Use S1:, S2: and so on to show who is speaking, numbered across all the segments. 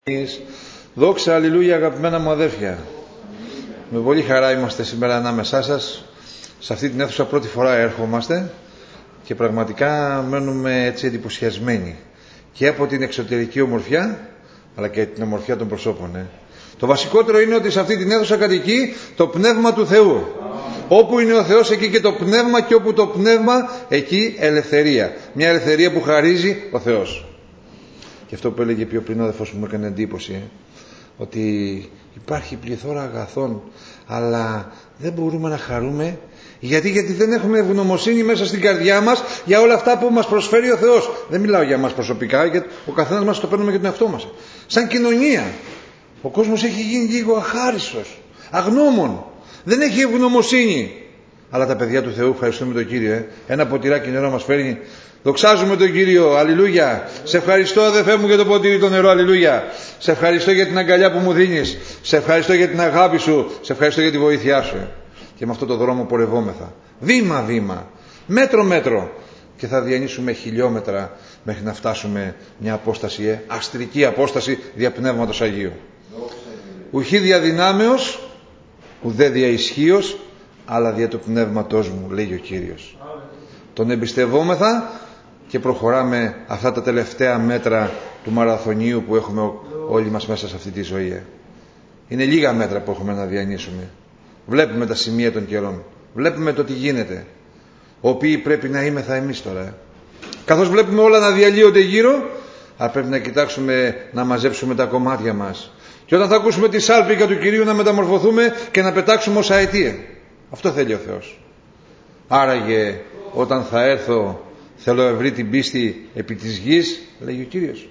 S1: Δόξα, αλληλούια, αγαπημένα μου αδέρφια. Με πολύ χαρά είμαστε σήμερα ανάμεσά σας. Σε αυτή την αίθουσα πρώτη φορά έρχομαστε και πραγματικά μένουμε έτσι εντυπωσιασμένοι και από την εξωτερική ομορφιά αλλά και την ομορφιά των προσώπων. Το βασικότερο είναι ότι σε αυτή την αίθουσα κατοικεί το Πνεύμα του Θεού. Όπου είναι ο Θεός, εκεί και το Πνεύμα, και όπου το Πνεύμα, εκεί ελευθερία. Μια ελευθερία που χαρίζει ο Θεός. Και αυτό που έλεγε πιο πριν ο αδερφός μου έκανε εντύπωση, ότι υπάρχει πληθώρα αγαθών, αλλά δεν μπορούμε να χαρούμε. Γιατί δεν έχουμε ευγνωμοσύνη μέσα στην καρδιά μας για όλα αυτά που μας προσφέρει ο Θεός. Δεν μιλάω για μας προσωπικά, γιατί ο καθένας μας το παίρνουμε για τον εαυτό μας. Σαν κοινωνία, ο κόσμος έχει γίνει λίγο αχάριστος, αγνώμων. Δεν έχει ευγνωμοσύνη. Αλλά τα παιδιά του Θεού, ευχαριστούμε τον Κύριο. Ένα ποτηράκι νερό μας φέρνει. Δοξάζουμε τον Κύριο, αλληλούια. Σε ευχαριστώ, αδερφέ μου, για το ποτήρι το νερό, αλληλούια. Σε ευχαριστώ για την αγκαλιά που μου δίνεις. Σε ευχαριστώ για την αγάπη σου. Σε ευχαριστώ για τη βοήθειά σου. Και με αυτό το δρόμο πορευόμεθα. Βήμα-βήμα, μέτρο-μέτρο. Και θα διανύσουμε χιλιόμετρα μέχρι να φτάσουμε μια απόσταση, αστρική απόσταση δια Πνεύματος Αγίου. Ουχή δια δυνάμεως, ουδέ δια ισχύος, αλλά δια του Πνεύματός μου, λέγει ο Κύριος. Τον εμπιστευόμεθα και προχωράμε αυτά τα τελευταία μέτρα του μαραθωνίου που έχουμε όλοι μας μέσα σε αυτή τη ζωή. Είναι λίγα μέτρα που έχουμε να διανύσουμε. Βλέπουμε τα σημεία των καιρών. Βλέπουμε το τι γίνεται. Οποίοι πρέπει να είμεθα εμείς τώρα. Καθώς βλέπουμε όλα να διαλύονται γύρω, αλλά πρέπει να κοιτάξουμε να μαζέψουμε τα κομμάτια μας. Και όταν θα ακούσουμε τη σάλπιγγα του Κυρίου να μεταμορφωθούμε και να πετάξουμε ως αετία. Αυτό θέλει ο Θεός. Άραγε όταν θα έρθω θέλω ευρύ την πίστη επί της γης, λέγει ο Κύριος.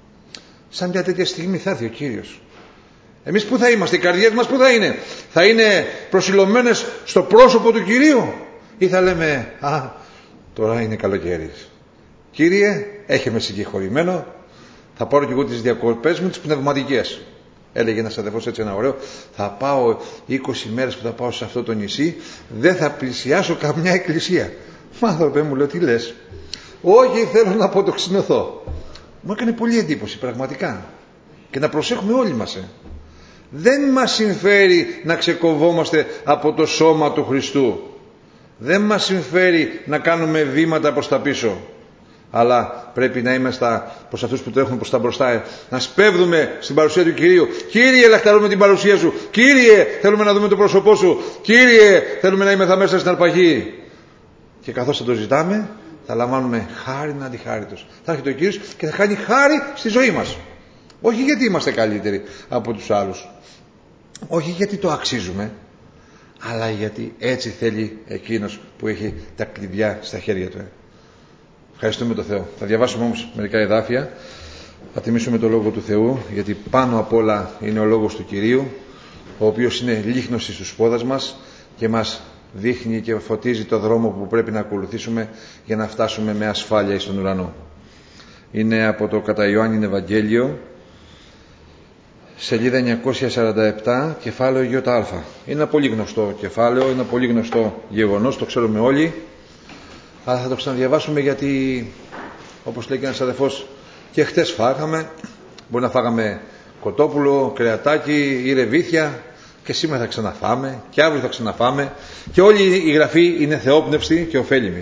S1: Σαν μια τέτοια στιγμή θα έρθει ο Κύριος. Εμείς πού θα είμαστε, οι καρδιές μας πού θα είναι? Θα είναι προσιλωμένες στο πρόσωπο του Κυρίου ή θα λέμε τώρα είναι καλοκαίρι. Κύριε, έχε με συγχωρημένο, θα πάρω κι εγώ τις διακοπές μου τις πνευματικές. Έλεγε ένας αδερφός έτσι ένα ωραίο, θα πάω 20 μέρες που θα πάω σε αυτό το νησί, δεν θα πλησιάσω καμιά εκκλησία. Μα άνθρωπε μου, λέω, τι λες? Όχι, θέλω να αποτοξινωθώ. Μου έκανε πολύ εντύπωση πραγματικά. Και να προσέχουμε όλοι μας. Δεν μας συμφέρει να ξεκοβόμαστε από το σώμα του Χριστού. Δεν μας συμφέρει να κάνουμε βήματα προς τα πίσω. Αλλά πρέπει να είμαστε προς αυτούς που τρέχουν προς τα μπροστά. Να σπέβδουμε στην παρουσία του Κυρίου. Κύριε, λαχταρούμε την παρουσία σου. Κύριε, θέλουμε να δούμε το πρόσωπό σου. Κύριε, θέλουμε να είμαστε μέσα στην αρπαγή. Και καθώς θα το ζητάμε, θα λαμβάνουμε χάριν αντιχάριτος. Θα έρχεται ο Κύριος και θα κάνει χάρη στη ζωή μας. Όχι γιατί είμαστε καλύτεροι από τους άλλους. Όχι γιατί το αξίζουμε. Αλλά γιατί έτσι θέλει εκείνος που έχει τα κλειδιά στα χέρια του. Ευχαριστούμε τον Θεό. Θα διαβάσουμε όμως μερικά εδάφια. Θα τιμήσουμε το Λόγο του Θεού, γιατί πάνω απ' όλα είναι ο Λόγος του Κυρίου, ο οποίος είναι λίχνωση στους πόδας μας και μας δείχνει και φωτίζει το δρόμο που πρέπει να ακολουθήσουμε για να φτάσουμε με ασφάλεια στον ουρανό. Είναι από το κατά Ιωάννην Ευαγγέλιο, σελίδα 947, κεφάλαιο ΙΑ. Είναι ένα πολύ γνωστό κεφάλαιο, ένα πολύ γνωστό γεγονός, το ξέρουμε όλοι. Αλλά θα το ξαναδιαβάσουμε γιατί, όπως λέει και ένας αδερφός, και χτες φάγαμε, μπορεί να φάγαμε κοτόπουλο, κρεατάκι ή ρεβίθια, και σήμερα θα ξαναφάμε και αύριο θα ξαναφάμε, και όλη η Γραφή είναι θεόπνευστη και ωφέλιμη.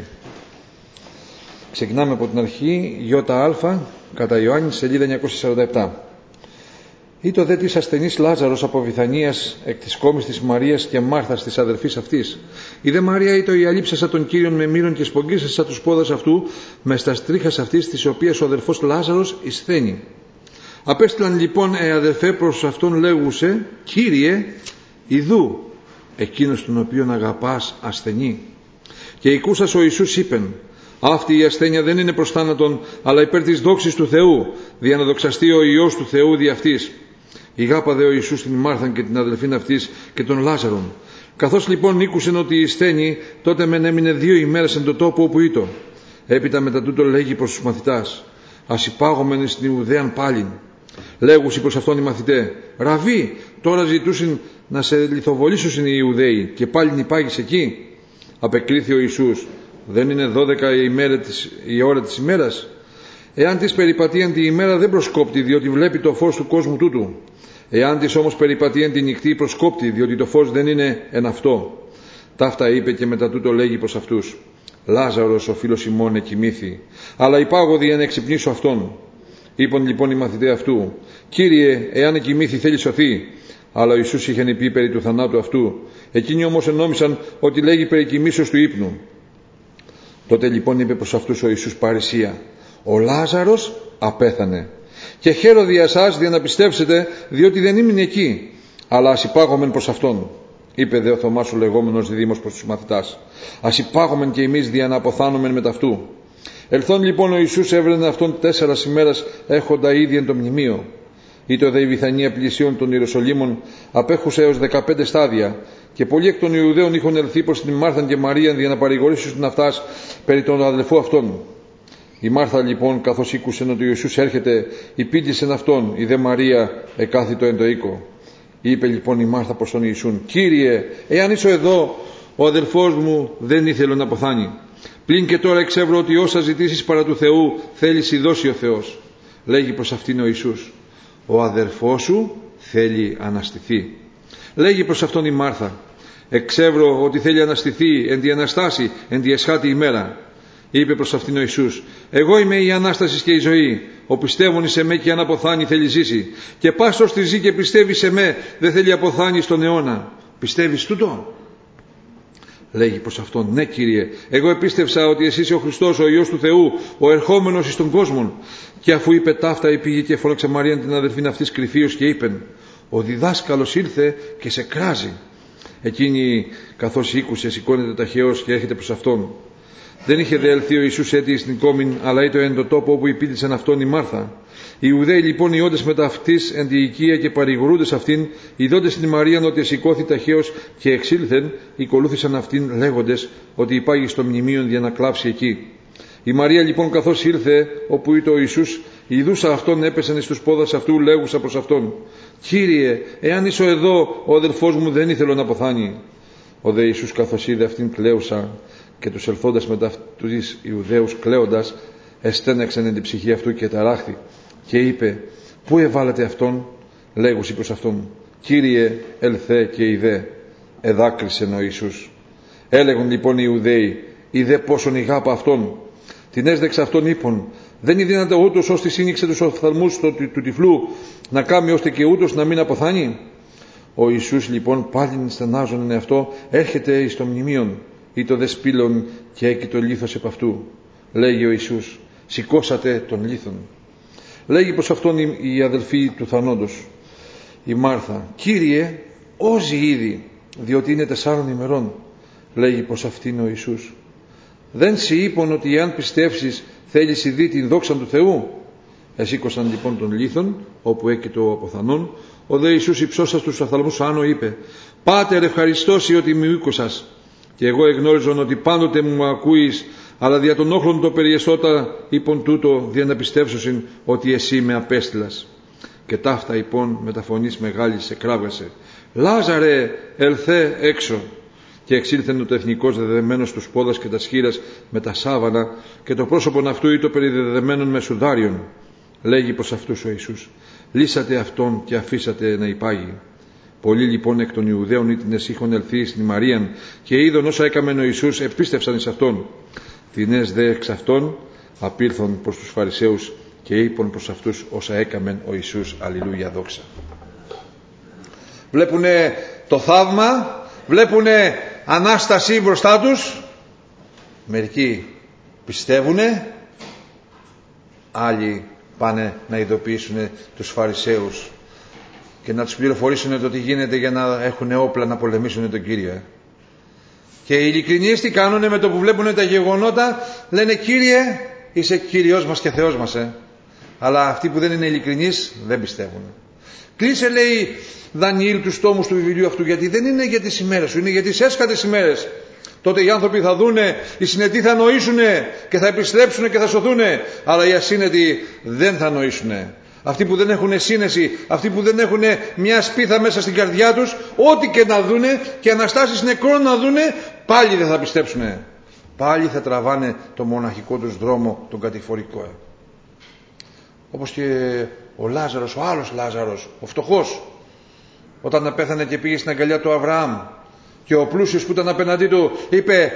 S1: Ξεκινάμε από την αρχή, ΙΑ, κατά Ιωάννη, σελίδα 947. Ήτο δε της ασθενής Λάζαρος από Βιθανίας, εκ της κόμης της Μαρίας και Μάρθας της αδερφής αυτής. Η δε Μαρία ήτο η αλείψασα των Κύριων με μύρων και σπογγίσασα τους πόδας αυτού με στα στρίχας αυτής, της οποίας ο αδερφός Λάζαρος εισθένει. Απέστειλαν λοιπόν αδερφέ προς αυτόν λέγουσε, Κύριε, ιδού εκείνος τον οποίον αγαπάς ασθενεί. Και οικούσας ο Ιησούς είπεν, αυτή η ασθένεια δεν είναι προς θάνατον, αλλά υπέρ της δόξης του Θεού, δια να δοξαστεί ο Υιός του Θεού δι' αυτής. Ηγάπα δε ο Ιησούς την Μάρθαν και την αδελφήν αυτής και τον Λάζαρον. Καθώς λοιπόν ήκουσεν ότι η ασθένη, τότε μεν έμεινε 2 ημέρες εν το τόπο όπου ήτο. Έπειτα μετά τούτο λέγει προς τους μαθητάς, ας υπάγομεν στην Ιουδαίαν πάλιν. Λέγουσι προς αυτόν οι μαθητέ, Ραβί, τώρα ζητούσιν να σε λιθοβολήσουσιν οι Ιουδαίοι και πάλιν υπάγεις εκεί. Απεκρίθη ο Ιησούς, δεν είναι 12 η ώρα της ημέρας?
S2: Εάν της περιπατεί εν τη ημέρα δεν προσκόπτει, διότι βλέπει το φως του κόσμου τούτου. Εάν της όμως περιπατεί εν τη νυχτή προσκόπτει, διότι το φως δεν είναι εν αυτό. Ταύτα είπε και μετά τούτο λέγει προς αυτούς: Λάζαρος ο φίλος ημών εκοιμήθη, αλλά υπάγωδη εν εξυπνήσω αυτόν. Είπαν λοιπόν οι μαθητές αυτού: Κύριε, εάν εκοιμήθη θέλει σωθεί. Αλλά ο Ιησούς είχε πει περί του θανάτου αυτού. Εκείνοι όμως ενόμισαν ότι λέγει περί κοιμήσεως του ύπνου. Τότε λοιπόν είπε προς αυτούς ο Ιησούς παρησία: Ο Λάζαρος απέθανε. Και χαίρω δια εσάς δια να πιστέψετε, διότι δεν ήμουν εκεί, αλλά ας υπάγομεν προς αυτόν. Είπε δε ο Θωμάς ο λεγόμενος διδήμος προς τους μαθητάς: Ας υπάγομεν και εμείς δια να αποθάνομεν με ταυτού. Ελθόν λοιπόν ο Ιησούς έβρενε αυτόν 4 ημέρας έχοντα ήδη εν το μνημείο. Ήτο δε η Βιθανία πλησίων των Ιεροσολύμων απέχουσε έως 15 στάδια, και πολλοί εκ των Ιουδαίων είχαν ελθεί προς την Μάρθαν και Μαρίαν για να παρηγορήσουν αυτάς περί των αδελφού αυτών. Η Μάρθα λοιπόν, καθώς ήκουσε ότι ο Ιησούς έρχεται, υπήντησεν αυτόν, η δε Μαρία εκάθητο εν το οίκο. Είπε λοιπόν η Μάρθα προς τον Ιησούν: Κύριε, εάν είσαι εδώ, ο αδελφός μου δεν ήθελε να αποθάνει. Πλην και τώρα εξεύρω ότι όσα ζητήσεις παρά του Θεού θέλεις η δώσει ο Θεός. Λέγει προς αυτήν ο Ιησούς: Ο αδελφός σου θέλει αναστηθεί. Λέγει προς αυτόν η Μάρθα: Εξεύρω ότι θέλει αναστηθεί εν τη Αναστάση, εν τη εσχάτη ημέρα. Είπε προς αυτήν ο Ιησούς: Εγώ είμαι η Ανάσταση και η ζωή. Ο πιστεύων σε με και αν αποθάνει θέλει ζήσει. Και πάσος τη ζει και πιστεύει σε με δεν θέλει αποθάνει στον αιώνα. Πιστεύεις τούτο? Λέγει προς αυτόν: Ναι, Κύριε, εγώ επίστευσα ότι εσύ είσαι ο Χριστός, ο Υιός του Θεού, ο ερχόμενος εις τον κόσμο. Και αφού είπε ταύτα, πήγε και φώναξε Μαρίαν την αδελφήν αυτής κρυφίως και είπεν: Ο διδάσκαλος ήλθε και σε κράζει. Εκείνη, καθώς ήκουσε, σηκώνεται ταχαίως και έρχεται προς αυτόν. Δεν είχε δε ελθεί ο Ιησούς έτη στην κόμην, αλλά ήτο εν το τόπο όπου υπήντησαν αυτόν η Μάρθα. Οι Ιουδαίοι λοιπόν οι όντες μετά αυτής εν τη οικία και παρηγορούντες αυτήν, ειδώντες την Μαρίαν ότι σηκώθη ταχαίως και εξήλθεν, οικολούθησαν αυτήν λέγοντες ότι υπάγει στο μνημείο για να κλάψει εκεί. Η Μαρία λοιπόν, καθώς ήλθε όπου ήτο ο Ιησούς, ειδούσα αυτόν έπεσαν εις τους πόδας αυτού, λέγουσα προς αυτόν: Κύριε, εάν είσαι εδώ, ο αδελφός μου δεν ήθελε να αποθάνει. Ο δε Ιησούς, καθώς είδε αυτήν κλαίουσα και τους ελθόντας μετά τους Ιουδαίους κλαίοντας, εστέναξαν εν την ψυχή αυτού και ταράχθη και είπε: Πού εβάλατε αυτόν? Λέγουσι προς αυτόν: Κύριε, ελθέ και ειδέ. Εδάκρυσεν ο Ιησούς. Έλεγον λοιπόν οι Ιουδαίοι: Ειδέ πόσον ηγάπα αυτόν. Την έσδεξα αυτόν είπων: Δεν είναι δυνατό ούτως ώστε σύνηξε τους οφθαλμούς του τυφλού να κάμει ώστε και ούτως να μην αποθάνει. Ο Ιησούς λοιπόν πάλι στενάζον εν αυτό έρχεται εις το μνημείον ή το δε σπήλων και έκει το λίθος επ' αυτού. Λέγει ο Ιησούς: Σηκώσατε τον λίθον. Λέγει προς αυτόν η αδελφή του θανόντος, η Μάρθα: Κύριε, όζει ήδη, διότι είναι 4 ημερών. Λέγει προς αυτήν ο Ιησούς: Δεν σοι είπων ότι εάν πιστεύσεις θέλεις ειδεί την δόξα του Θεού? Εσήκωσαν λοιπόν τον λίθον όπου έκει το αποθανόν. Ο δε Ιησούς υψώσας τους οφθαλμούς άνω είπε: Πάτερ, ευχαριστώσει ότι μου ήκουσας. Και εγώ εγνώριζον ότι πάντοτε μου ακούεις, αλλά δια των όχλων το περιεστώτα είπον τούτο, δια να πιστεύσωσιν ότι εσύ με απέστειλας. Και ταύτα λοιπόν με τα φωνής μεγάλης εκράβγασε: Λάζαρε, ελθέ έξω. Και εξήλθεν ο τεθνικός δεδεμένος τους πόδας και τα σχήρας με τα σάβανα, και το πρόσωπον αυτού ήτο περιδεδεμένον με σουδάριον. Λέγει προς αυτούς ο Ιησούς: Λύσατε αυτόν και αφήσατε να υπάγει. Πολλοί λοιπόν εκ των Ιουδαίων ήτινες είχον ελθεί στην Μαρίαν, και είδον όσα έκαμεν ο Ιησούς, επίστευσαν εις αυτόν. Τινές δε εξ αυτών απήλθον προς τους Φαρισαίους και είπαν προς αυτούς όσα έκαμεν ο Ιησούς. Αλληλούια, δόξα. Βλέπουνε το θαύμα, βλέπουνε Ανάσταση μπροστά τους. Μερικοί πιστεύουνε, άλλοι πάνε να ειδοποιήσουν τους Φαρισαίους και να τους πληροφορήσουν το τι γίνεται για να έχουν όπλα να πολεμήσουν τον Κύριο. Και οι ειλικρινείς τι κάνουνε? Με το που βλέπουν τα γεγονότα λένε: Κύριε, είσαι Κύριος μας και Θεός μας. Αλλά αυτοί που δεν είναι ειλικρινείς δεν πιστεύουν. Κλείσε, λέει Δανιήλ, τους τόμους του βιβλίου αυτού, γιατί δεν είναι για τις ημέρες σου, είναι για τις έσχατες ημέρες. Τότε οι άνθρωποι θα δούνε, οι συνετοί θα νοήσουνε και θα επιστρέψουνε και θα σωθούνε, αλλά οι ασύνετοι δεν θα νοήσουνε. Αυτοί που δεν έχουν σύνεση, αυτοί που δεν έχουν μια σπίθα μέσα στην καρδιά τους, ό,τι και να δούνε και αναστάσεις νεκρών να δούνε, πάλι δεν θα πιστέψουνε. Πάλι θα τραβάνε το μοναχικό τους δρόμο, τον κατηφορικό.
S1: Όπως και ο Λάζαρος, ο άλλος Λάζαρος, ο φτωχός, όταν πέθανε και πήγε στην αγκαλιά του Αβραάμ, και ο πλούσιος που ήταν απέναντί του είπε,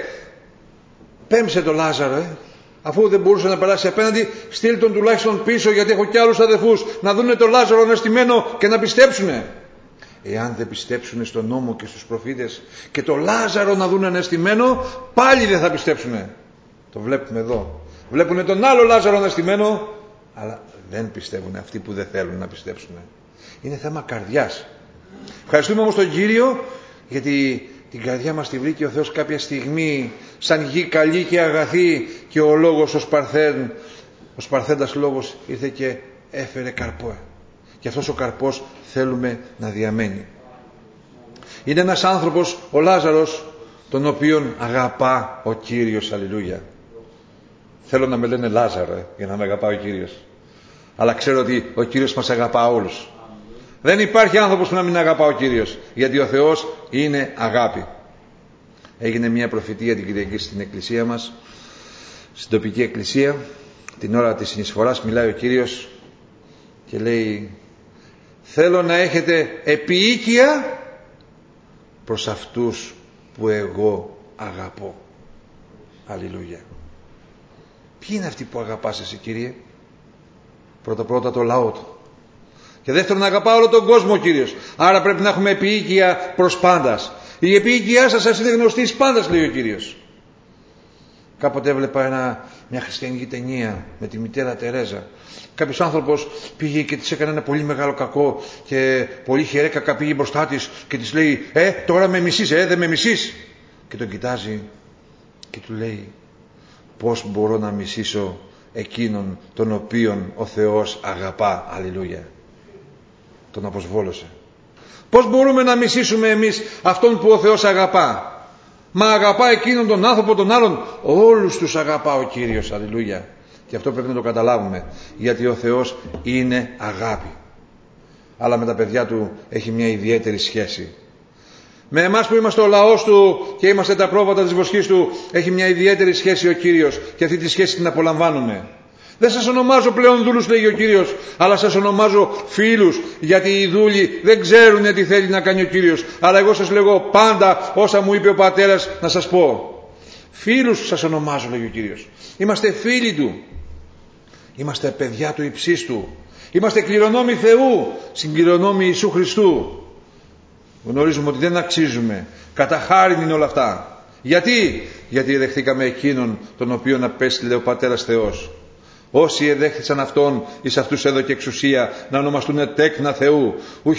S1: πέμψε το Λάζαρο, αφού δεν μπορούσε να περάσει απέναντι, στείλ τον τουλάχιστον πίσω, γιατί έχω κι άλλους αδερφούς, να δούνε το Λάζαρο αναστημένο και να πιστέψουνε. Εάν δεν πιστέψουνε στον νόμο και στους προφήτες και το Λάζαρο να δούνε αναστημένο, πάλι δεν θα πιστέψουνε. Το βλέπουμε εδώ. Βλέπουνε τον άλλο Λάζαρο αναστημένο, αλλά δεν πιστεύουν αυτοί που δεν θέλουν να πιστέψουν. Είναι θέμα καρδιάς. Ευχαριστούμε όμως τον Κύριο, γιατί την καρδιά μας τη βρήκε ο Θεός κάποια στιγμή σαν γη καλή και αγαθή, και ο λόγος ο σπαρθέντας λόγος ήρθε και έφερε καρπό. Και αυτός ο καρπός θέλουμε να διαμένει. Είναι ένας άνθρωπος, ο Λάζαρος, τον οποίον αγαπά ο Κύριος. Αλληλούια. Θέλω να με λένε Λάζαρο για να με αγαπά ο Κύριος. Αλλά ξέρω ότι ο Κύριος μας αγαπά όλους. Δεν υπάρχει άνθρωπος που να μην αγαπά ο Κύριος, γιατί ο Θεός είναι αγάπη. Έγινε μια προφητεία την Κυριακή στην εκκλησία μας, στην τοπική εκκλησία. Την ώρα της συνεισφοράς μιλάει ο Κύριος και λέει, θέλω να έχετε επίοικια προς αυτούς που εγώ αγαπώ. Αλληλούια. Ποιοι είναι αυτοί που αγαπάς εσύ, Κύριε? Πρώτα το λαό του. Και δεύτερον, αγαπά όλο τον κόσμο ο Κύριος. Άρα πρέπει να έχουμε επίοικια προς πάντας. Η επίοικιά σας είναι γνωστή εις πάντας, λέει ο Κύριος. Κάποτε έβλεπα μια χριστιανική ταινία με τη μητέρα Τερέζα. Κάποιος άνθρωπος πήγε και της έκανε ένα πολύ μεγάλο κακό και πολύ χερέκακα πήγε μπροστά της και της λέει, τώρα με μισείς, δεν με μισείς? Και τον κοιτάζει και του λέει, πώς μπορώ να μισήσω εκείνον τον οποίον ο Θεός αγαπά? Αλληλούια. Τον αποσβόλωσε. Πώς μπορούμε να μισήσουμε εμείς αυτόν που ο Θεός αγαπά? Μα αγαπά εκείνον τον άνθρωπο, τον άλλον. Όλους τους αγαπά ο Κύριος. Αλληλούια. Και αυτό πρέπει να το καταλάβουμε, γιατί ο Θεός είναι αγάπη. Αλλά με τα παιδιά του έχει μια ιδιαίτερη σχέση. Με εμάς που είμαστε ο λαός του και είμαστε τα πρόβατα της βοσκής του, έχει μια ιδιαίτερη σχέση ο Κύριος, και αυτή τη σχέση την απολαμβάνουμε. Δεν σας ονομάζω πλέον δούλους, λέγει ο Κύριος, αλλά σας ονομάζω φίλους, γιατί οι δούλοι δεν ξέρουν τι θέλει να κάνει ο Κύριος. Αλλά εγώ σας λέγω πάντα όσα μου είπε ο Πατέρας να σας πω. Φίλους σας ονομάζω, λέγει ο Κύριος. Είμαστε φίλοι του. Είμαστε παιδιά του υψίστου. Είμαστε κληρονόμοι Θεού, συγκληρονόμοι Ιησού Χριστού. Γνωρίζουμε ότι δεν αξίζουμε. Κατά χάριν είναι όλα αυτά. Γιατί δεχθήκαμε εκείνον τον οποίον απέστειλε ο Πατέρας Θεός. Όσοι εδέχθησαν αυτόν, εις αυτούς έδωκε εξουσία να ονομαστούν τέκνα Θεού.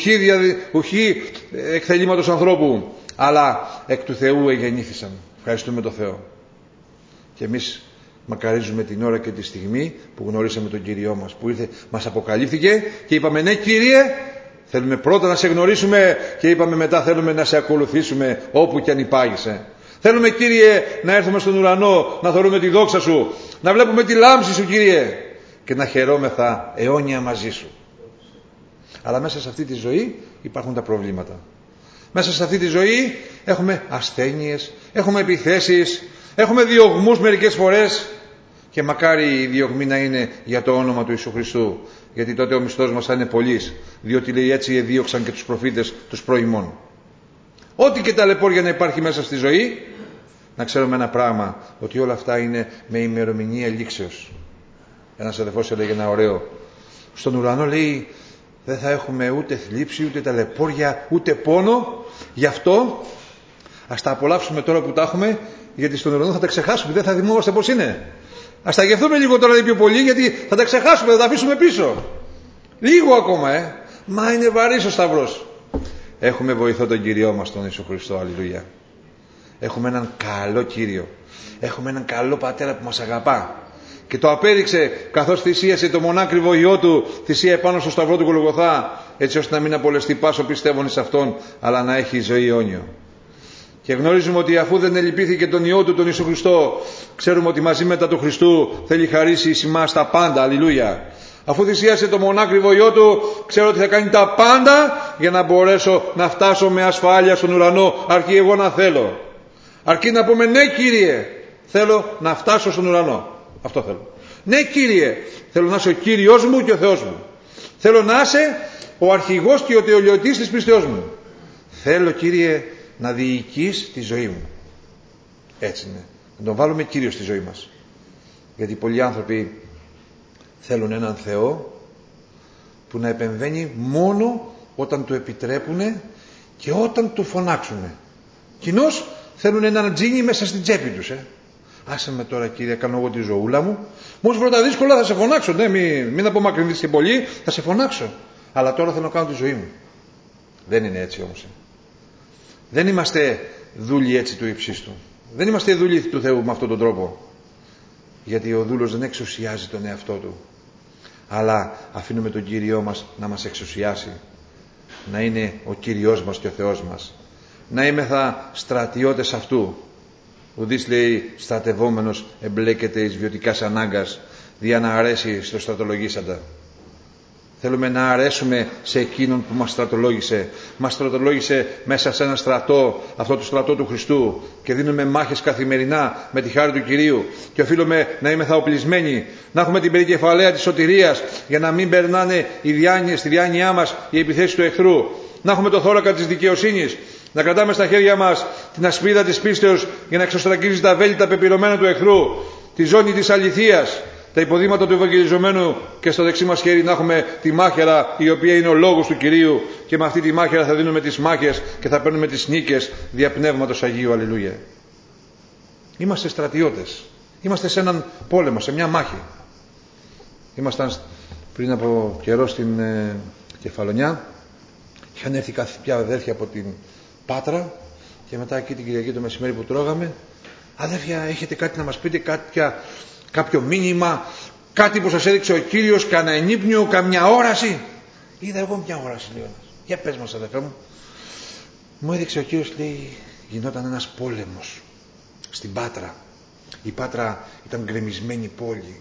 S1: Ουχή εκθελήματος ανθρώπου, αλλά εκ του Θεού εγεννήθησαν. Ευχαριστούμε τον Θεό. Και εμείς μακαρίζουμε την ώρα και τη στιγμή που γνωρίσαμε τον Κύριό μας, που ήρθε, μας αποκαλύφθηκε και είπαμε, ναι Κύριε, θέλουμε πρώτα να σε γνωρίσουμε, και είπαμε μετά θέλουμε να σε ακολουθήσουμε όπου και αν υπάγεσαι. Θέλουμε, Κύριε, να έρθουμε στον ουρανό, να θεωρούμε τη δόξα Σου, να βλέπουμε τη λάμψη Σου, Κύριε, και να χαιρόμεθα αιώνια μαζί Σου. Αλλά μέσα σε αυτή τη ζωή υπάρχουν τα προβλήματα. Μέσα σε αυτή τη ζωή έχουμε ασθένειες, έχουμε επιθέσεις, έχουμε διωγμούς μερικές φορές, και μακάρι οι διωγμοί να είναι για το όνομα του Ιησού Χριστού, γιατί τότε ο μισθός μας θα είναι πολύς, διότι λέει έτσι εδίωξαν και τους προφήτες τους προημών. Ό,τι και ταλαιπώρια να υπάρχει μέσα στη ζωή, να ξέρουμε ένα πράγμα, ότι όλα αυτά είναι με ημερομηνία λήξεως. Ένας αδερφός έλεγε ένα ωραίο, στον ουρανό λέει δεν θα έχουμε ούτε θλίψη, ούτε ταλαιπώρια, ούτε πόνο, γι' αυτό ας τα απολαύσουμε τώρα που τα έχουμε, γιατί στον ουρανό θα τα ξεχάσουμε, δεν θα θυμόμαστε πώς είναι. Ας τα γευτούμε λίγο τώρα πιο πολύ, γιατί θα τα ξεχάσουμε, θα τα αφήσουμε πίσω. Λίγο ακόμα, Μα είναι βαρύς ο σταυρός. Έχουμε βοηθό τον Κυριό μας, τον Ιησού Χριστό, αλληλούια. Έχουμε έναν καλό Κύριο. Έχουμε έναν καλό Πατέρα που μας αγαπά. Και το απέδειξε καθώς θυσίασε το μονάκριβο Υιό Του, θυσία επάνω στο σταυρό του Γολγοθά, έτσι ώστε να μην απολεστεί πάσο πιστεύων εις Αυτόν, αλλά να έχει ζωή αιώνιο. Και γνωρίζουμε ότι αφού δεν ελυπήθηκε τον Υιό Του, τον Ιησού Χριστό, ξέρουμε ότι μαζί μετά του Χριστού θέλει χαρίσει εις εμάς τα πάντα, αλληλούια. Αφού θυσίασε το μονάκριβο Υιό Του, ξέρω ότι θα κάνει τα πάντα για να μπορέσω να φτάσω με ασφάλεια στον ουρανό, αρκεί εγώ να θέλω. Αρκεί να πούμε ναι Κύριε, θέλω να φτάσω στον ουρανό. Αυτό θέλω. Ναι, Κύριε, θέλω να είσαι ο Κύριος μου και ο Θεός μου. Θέλω να είσαι ο αρχηγός και ο τελειωτής της πίστεώς μου. Θέλω, Κύριε, να διοικείς τη ζωή μου. Έτσι είναι. Να τον βάλουμε Κύριο στη ζωή μας. Γιατί πολλοί άνθρωποι θέλουν έναν Θεό που να επεμβαίνει μόνο όταν του επιτρέπουνε και όταν του φωνάξουνε. Κοινώς θέλουν έναν τζίνι μέσα στην τσέπη τους. Άσε με τώρα, Κύριε, κάνω εγώ τη ζωούλα μου. Μόλις βρω τα δύσκολα θα σε φωνάξω. Ναι, μην απομακρυνθείς και πολύ, θα σε φωνάξω. Αλλά τώρα θέλω να κάνω τη ζωή μου. Δεν είναι έτσι όμως. Δεν είμαστε δούλοι έτσι του ύψιστου. Δεν είμαστε δούλοι του Θεού με αυτόν τον τρόπο. Γιατί ο δούλος δεν εξουσιάζει τον εαυτό του. Αλλά αφήνουμε τον Κύριό μας να μας εξουσιάσει. Να είναι ο Κύριός μας και ο Θεός μας. Να είμεθα στρατιώτες αυτού. Ουδής, λέει, στρατευόμενος εμπλέκεται εις βιωτικάς ανάγκας δια να αρέσει στο στρατολογήσαντα. Θέλουμε να αρέσουμε σε εκείνον που μας στρατολόγησε. Μας στρατολόγησε μέσα σε ένα στρατό, αυτό το στρατό του Χριστού, και δίνουμε μάχες καθημερινά με τη χάρη του Κυρίου. Και οφείλουμε να είμαστε οπλισμένοι, να έχουμε την περικεφαλαία της σωτηρίας, για να μην περνάνε στη διάνοιά μας οι επιθέσεις του εχθρού. Να έχουμε το θώρακα της δικαιοσύνης, να κρατάμε στα χέρια μας την ασπίδα της πίστεως για να εξωστραγγίζει τα βέλη τα πεπειρωμένα του εχθρού, τη ζώνη της αληθείας, τα υποδήματα του Ευαγγελιζομένου, και στο δεξί μας χέρι να έχουμε τη μάχαιρα, η οποία είναι ο λόγος του Κυρίου, και με αυτή τη μάχαιρα θα δίνουμε τις μάχες και θα παίρνουμε τις νίκες δια Πνεύματος Αγίου. Αλληλούια. Είμαστε στρατιώτες. Είμαστε σε έναν πόλεμο, σε μια μάχη. Ήμασταν πριν από καιρό στην Κεφαλονιά. Είχαν έρθει κάποια αδέρφια από την Πάτρα, και μετά εκεί την Κυριακή το μεσημέρι που τρώγαμε, αδέρφια, έχετε κάτι να μας πείτε, κάποιο μήνυμα, κάτι που σας έδειξε ο Κύριος, κανένα ενύπνιο, καμιά όραση? Είδα εγώ μια όραση, λέει ο ένας. Για πες μας, αδερφέ μου. Μου έδειξε ο Κύριος, λέει, γινόταν ένας πόλεμος στην Πάτρα. Η Πάτρα ήταν γκρεμισμένη πόλη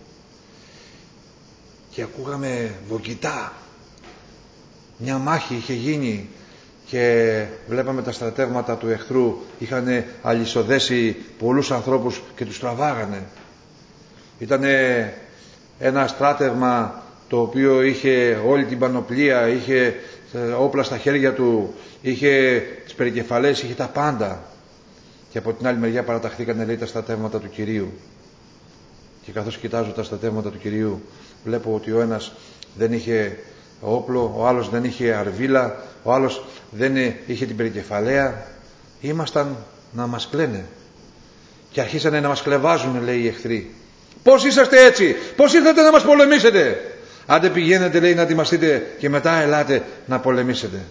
S1: και ακούγαμε βογγητά. Μια μάχη είχε γίνει και βλέπαμε τα στρατεύματα του εχθρού, είχαν αλυσοδέσει πολλούς ανθρώπους και τους τραβάγανε. Ήταν ένα στράτευμα το οποίο είχε όλη την πανοπλία, είχε όπλα στα χέρια του, είχε τις περικεφαλές, είχε τα πάντα. Και από την άλλη μεριά παραταχθήκανε, λέει, τα στρατεύματα του Κυρίου. Και καθώς κοιτάζω τα στρατεύματα του Κυρίου, βλέπω ότι ο ένας δεν είχε όπλο, ο άλλος δεν είχε αρβίλα, ο άλλος δεν είχε την περικεφαλαία. Ήμασταν να μας κλαίνε. Και αρχίσανε να μας κλεβάζουν, λέει, οι εχθροί. Πώς είσαστε έτσι? Πώς ήρθατε να μας πολεμήσετε? Άντε πηγαίνετε, λέει, να ετοιμαστείτε και μετά ελάτε να πολεμήσετε.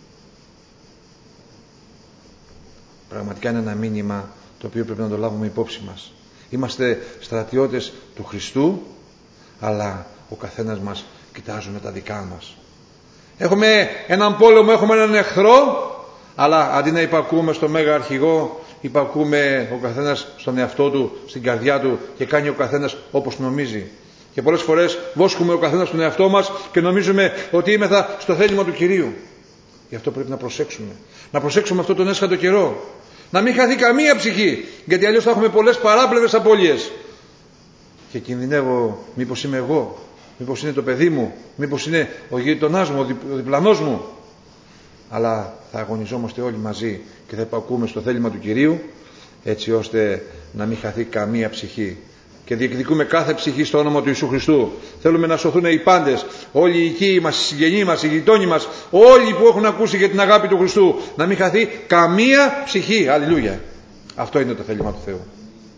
S1: Πραγματικά είναι ένα μήνυμα το οποίο πρέπει να το λάβουμε υπόψη μας. Είμαστε στρατιώτες του Χριστού, αλλά ο καθένας μας κοιτάζουμε τα δικά μας. Έχουμε έναν πόλεμο, έχουμε έναν εχθρό, αλλά αντί να υπακούμε στο Μέγα Αρχηγό, υπακούμε ο καθένας στον εαυτό του, στην καρδιά του, και κάνει ο καθένας όπως νομίζει. Και πολλές φορές βόσκουμε ο καθένας στον εαυτό μας και νομίζουμε ότι είμεθα στο θέλημα του Κυρίου. Γι' αυτό πρέπει να προσέξουμε. Να προσέξουμε αυτόν τον έσχατο καιρό. Να μην χαθεί καμία ψυχή, γιατί αλλιώς θα έχουμε πολλές παράπλευρες απώλειες. Και κινδυνεύω, μήπως είμαι εγώ, μήπως είναι το παιδί μου, μήπως είναι ο γείτονάς μου, ο διπλανός μου. Αλλά θα αγωνιζόμαστε όλοι μαζί και θα υπακούμε στο θέλημα του Κυρίου, έτσι ώστε να μην χαθεί καμία ψυχή. Και διεκδικούμε κάθε ψυχή στο όνομα του Ιησού Χριστού. Θέλουμε να σωθούν οι πάντες, όλοι οι οικοί μας, οι συγγενείς μας, οι γειτόνοι μας, όλοι που έχουν ακούσει για την αγάπη του Χριστού. Να μην χαθεί καμία ψυχή. Αλληλούια. Αυτό είναι το θέλημα του Θεού.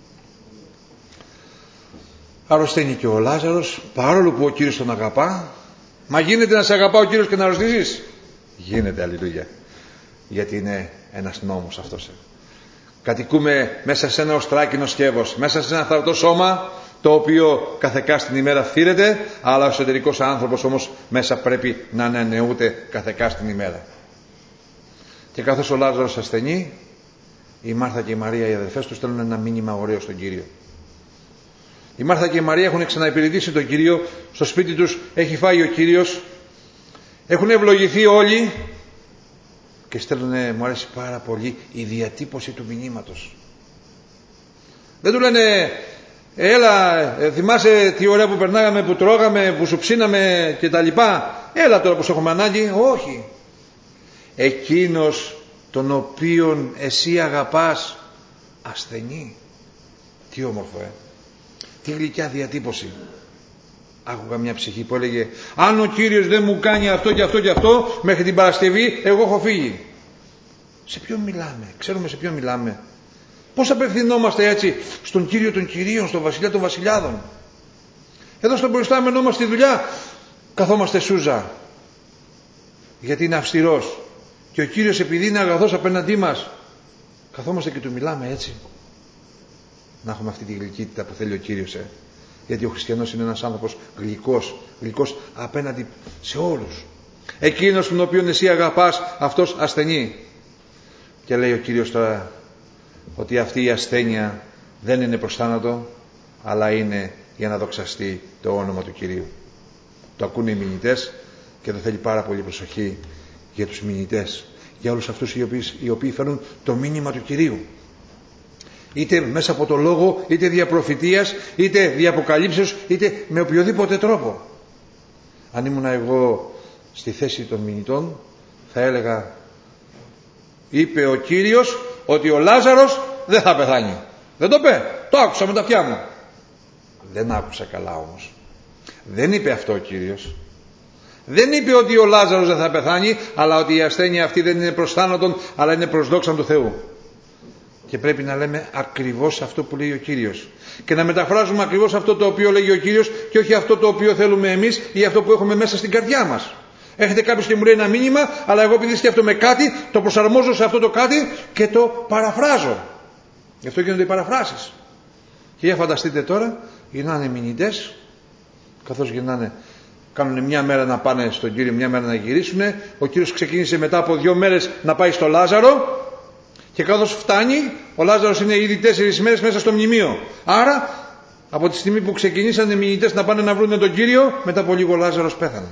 S1: Αρρωσταίνει και ο Λάζαρος, παρόλο που ο Κύριος τον αγαπά. Μα γίνεται να σε αγαπά ο Κύριος και να αρρωστήσεις? Γίνεται, αλληλούια. Γιατί είναι ένας νόμος αυτός. Κατοικούμε μέσα σε ένα οστράκινο σκεύος, μέσα σε ένα θαρωτό σώμα, το οποίο καθεκά την ημέρα φθήρεται, αλλά ο εσωτερικός άνθρωπος όμως μέσα πρέπει να ανανεούται καθεκά την ημέρα. Και καθώς ο Λάζαρος ασθενεί, η Μάρθα και η Μαρία, οι αδερφές του, στέλνουν ένα μήνυμα ωραίο στον Κύριο. Η Μάρθα και η Μαρία έχουν ξαναυπηρετήσει τον Κύριο, στο σπίτι τους έχει φάει ο Κύριος, έχουν ευλογηθεί όλοι. Και στέλνουνε, μου αρέσει πάρα πολύ η διατύπωση του μηνύματος. Δεν του λένε Έλα, θυμάσαι τι ωραία που περνάγαμε, που τρώγαμε, που σου ψήναμε και τα λοιπά. Έλα τώρα που σε έχουμε ανάγκη. Όχι. Εκείνος τον οποίον εσύ αγαπάς ασθενεί. Τι όμορφο, τι γλυκιά διατύπωση. Άκουγα μια ψυχή που έλεγε, αν ο Κύριος δεν μου κάνει αυτό και αυτό και αυτό μέχρι την Παρασκευή, εγώ έχω φύγει. Σε ποιον μιλάμε? Ξέρουμε σε ποιον μιλάμε? Πώς απευθυνόμαστε έτσι στον Κύριο των Κυρίων, στον Βασιλιά των Βασιλιάδων? Εδώ στον προϊστάμενό μας στη δουλειά καθόμαστε σούζα, γιατί είναι αυστηρός, και ο Κύριος επειδή είναι αγαθός απέναντί μας καθόμαστε και του μιλάμε έτσι. Να έχουμε αυτή τη γλυκύτητα που θέλει ο Κύριος, γιατί ο χριστιανός είναι ένας άνθρωπος γλυκός απέναντι σε όλους. Εκείνος τον οποίον εσύ αγαπάς, αυτός ασθενεί. Και λέει ο Κύριος τώρα ότι αυτή η ασθένεια δεν είναι προς θάνατο, αλλά είναι για να δοξαστεί το όνομα του Κυρίου. Το ακούνε οι μηνυτές και εδώ θέλει πάρα πολύ προσοχή για τους μηνυτές, για όλους αυτούς οι οποίοι φέρνουν το μήνυμα του Κυρίου. Είτε μέσα από το λόγο, είτε δια προφητείας, είτε δια αποκαλύψεως, είτε με οποιοδήποτε τρόπο. Αν ήμουν εγώ στη θέση των μηνυτών, θα έλεγα, είπε ο Κύριος ότι ο Λάζαρος δεν θα πεθάνει. Δεν το είπε? Το άκουσα με τα αυτιά μου. Δεν άκουσα καλά όμως. Δεν είπε αυτό ο Κύριος. Δεν είπε ότι ο Λάζαρος δεν θα πεθάνει, αλλά ότι η ασθένεια αυτή δεν είναι προς θάνατον, αλλά είναι προς δόξαν του Θεού. Και πρέπει να λέμε ακριβώς αυτό που λέει ο Κύριος. Και να μεταφράζουμε ακριβώς αυτό το οποίο λέγει ο Κύριος και όχι αυτό το οποίο θέλουμε εμείς ή αυτό που έχουμε μέσα στην καρδιά μας. Έρχεται κάποιος και μου λέει ένα μήνυμα, αλλά εγώ επειδή σκέφτομαι κάτι, το προσαρμόζω σε αυτό το κάτι και το παραφράζω. Γι' αυτό γίνονται οι παραφράσεις. Και για φανταστείτε τώρα, γυρνάνε μηνυτές, καθώς γυρνάνε, κάνουν μια μέρα να πάνε στον Κύριο, μια μέρα να γυρίσουν. Ο Κύριος ξεκίνησε μετά από 2 μέρες να πάει στο Λάζαρο. Και καθώς φτάνει, ο Λάζαρος είναι ήδη 4 μέρες μέσα στο μνημείο. Άρα, από τη στιγμή που ξεκινήσαν οι μηνυτές να πάνε να βρουν τον Κύριο, μετά από λίγο ο Λάζαρος πέθανε.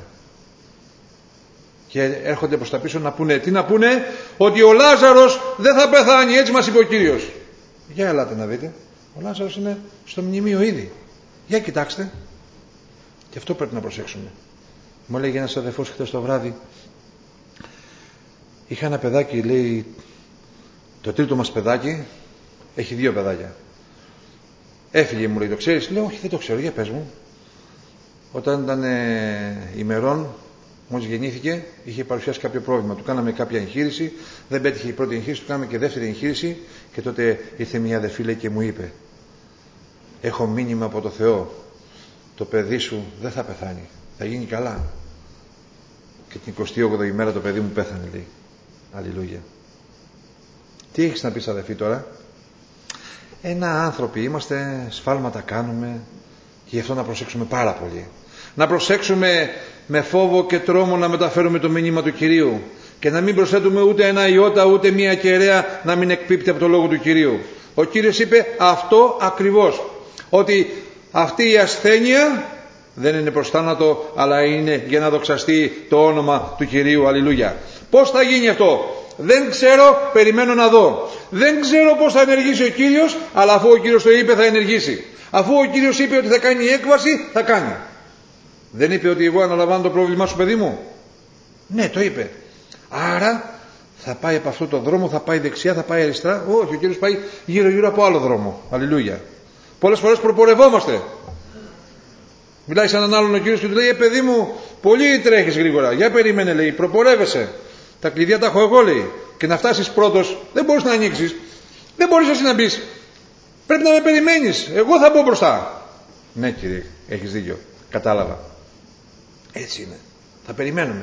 S1: Και έρχονται προς τα πίσω να πούνε, τι να πούνε? Ότι ο Λάζαρος δεν θα πεθάνει, έτσι μας είπε ο Κύριος. Για ελάτε να δείτε, ο Λάζαρος είναι στο μνημείο ήδη. Για κοιτάξτε. Και αυτό πρέπει να προσέξουμε. Μου έλεγε ένας αδερφός χθες το βράδυ, είχα ένα παιδάκι, λέει, το τρίτο μας παιδάκι, έχει 2 παιδάκια. Έφυγε, μου λέει, το ξέρεις? Λέω, όχι, δεν το ξέρω, για πες μου. Όταν ήταν ημερών, μόλις γεννήθηκε, είχε παρουσιάσει κάποιο πρόβλημα. Του κάναμε κάποια εγχείρηση, δεν πέτυχε η πρώτη εγχείρηση, του κάναμε και δεύτερη εγχείρηση και τότε ήρθε μια αδερφή, λέει, και μου είπε, έχω μήνυμα από το Θεό, το παιδί σου δεν θα πεθάνει, θα γίνει καλά. Και την 28η ημέρα το παιδί μου πέθανε, λέει. Αλληλούια. Τι έχεις να πεις, αδερφή, τώρα? Άνθρωποι είμαστε, σφάλματα κάνουμε και γι' αυτό να προσέξουμε πάρα πολύ. Να προσέξουμε με φόβο και τρόμο να μεταφέρουμε το μήνυμα του Κυρίου και να μην προσθέτουμε ούτε ένα ιότα ούτε μία κεραία να μην εκπίπτει από το λόγο του Κυρίου. Ο Κύριος είπε αυτό ακριβώς, ότι αυτή η ασθένεια δεν είναι προς θάνατο, αλλά είναι για να δοξαστεί το όνομα του Κυρίου. Αλληλούια. Πώς θα γίνει αυτό? Δεν ξέρω, περιμένω να δω. Δεν ξέρω πώς θα ενεργήσει ο Κύριος, αλλά αφού ο Κύριος το είπε θα ενεργήσει. Αφού ο Κύριος είπε ότι θα κάνει έκβαση, θα κάνει. Δεν είπε ότι εγώ αναλαμβάνω το πρόβλημά σου, παιδί μου? Ναι, το είπε. Άρα θα πάει από αυτό το δρόμο, θα πάει δεξιά, θα πάει αριστερά? Όχι, ο Κύριος πάει γύρω-γύρω από άλλο δρόμο. Αλληλούια. Πολλές φορές προπορευόμαστε. Μιλάει σε έναν άλλον ο Κύριος και του λέει, παιδί μου, πολύ τρέχεις γρήγορα. Για περίμενε, λέει, προπορεύεσαι. Τα κλειδιά τα έχω εγώ, λέει. Και να φτάσεις πρώτος, δεν μπορείς να ανοίξεις. Δεν μπορείς εσύ να μπεις. Πρέπει να με περιμένεις. Εγώ θα μπω μπροστά. Ναι, κύριε, έχεις δίκιο. Κατάλαβα. Έτσι είναι. Θα περιμένουμε.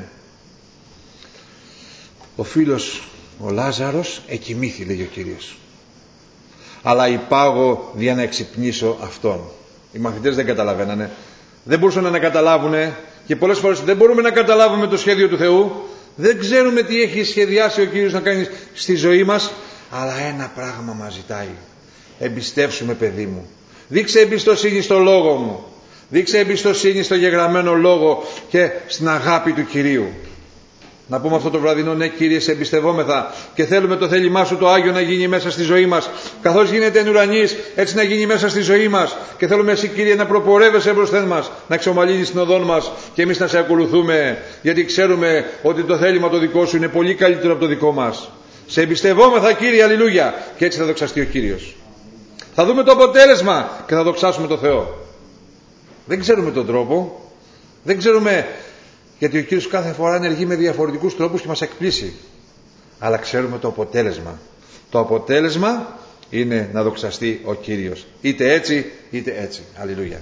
S1: Ο φίλος, ο Λάζαρος, εκοιμήθη, λέει ο Κύριος. Αλλά υπάγω δια να εξυπνήσω αυτόν. Οι μαθητές δεν καταλαβαίνανε. Δεν μπορούσαν να καταλάβουνε. Και πολλές φορές δεν μπορούμε να καταλάβουμε το σχέδιο του Θεού. Δεν ξέρουμε τι έχει σχεδιάσει ο Κύριος να κάνει στη ζωή μας, αλλά ένα πράγμα μας ζητάει. Εμπιστεύσουμε, παιδί μου. Δείξε εμπιστοσύνη στο λόγο μου. Δείξε εμπιστοσύνη στο γεγραμμένο λόγο και στην αγάπη του Κυρίου.
S2: Να πούμε αυτό το βραδινό: ναι, Κύριε, σε εμπιστευόμεθα και θέλουμε το θέλημά σου το Άγιο να γίνει μέσα στη ζωή μας. Καθώς γίνεται εν ουρανής, έτσι να γίνει μέσα στη ζωή μας. Και θέλουμε εσύ, Κύριε, να προπορεύεσαι μπροστά μας, να εξομαλύνεις την οδόν μας και εμείς να σε ακολουθούμε, γιατί ξέρουμε ότι το θέλημα το δικό σου είναι πολύ καλύτερο από το δικό μας. Σε εμπιστευόμεθα, Κύριε, αλληλούια. Και έτσι θα δοξαστεί ο Κύριος. Θα δούμε το αποτέλεσμα και θα δοξάσουμε το Θεό. Δεν ξέρουμε τον τρόπο, δεν ξέρουμε, γιατί ο Κύριος κάθε φορά ενεργεί με διαφορετικούς τρόπους και μας εκπλήσει. Αλλά ξέρουμε το αποτέλεσμα. Το αποτέλεσμα είναι να δοξαστεί ο Κύριος. Είτε έτσι είτε έτσι. Αλληλούια.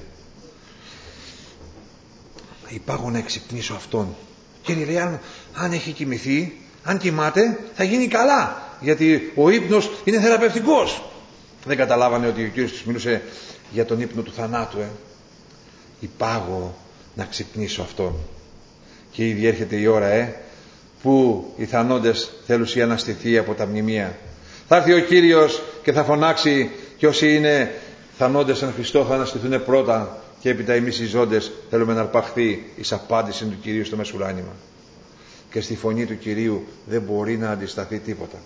S2: Υπάγω να εξυπνήσω Αυτόν. Κύριε, λέει, αν έχει κοιμηθεί, αν κοιμάται, θα γίνει καλά. Γιατί ο ύπνος είναι θεραπευτικός. Δεν καταλάβανε ότι ο Κύριος τους μιλούσε για τον ύπνο του θανάτου. Υπάγω να ξυπνήσω Αυτόν. Και ήδη έρχεται η ώρα που οι θανόντες θέλουν η αναστηθεί από τα μνημεία. Θα έρθει ο Κύριος και θα φωνάξει, και όσοι είναι θανόντες εν Χριστώ θα αναστηθούν πρώτα, και έπειτα εμείς οι ζώντες θέλουμε να αρπαχθεί εις απάντηση του Κυρίου στο μεσουράνημα. Και στη φωνή του Κυρίου δεν μπορεί να αντισταθεί τίποτα.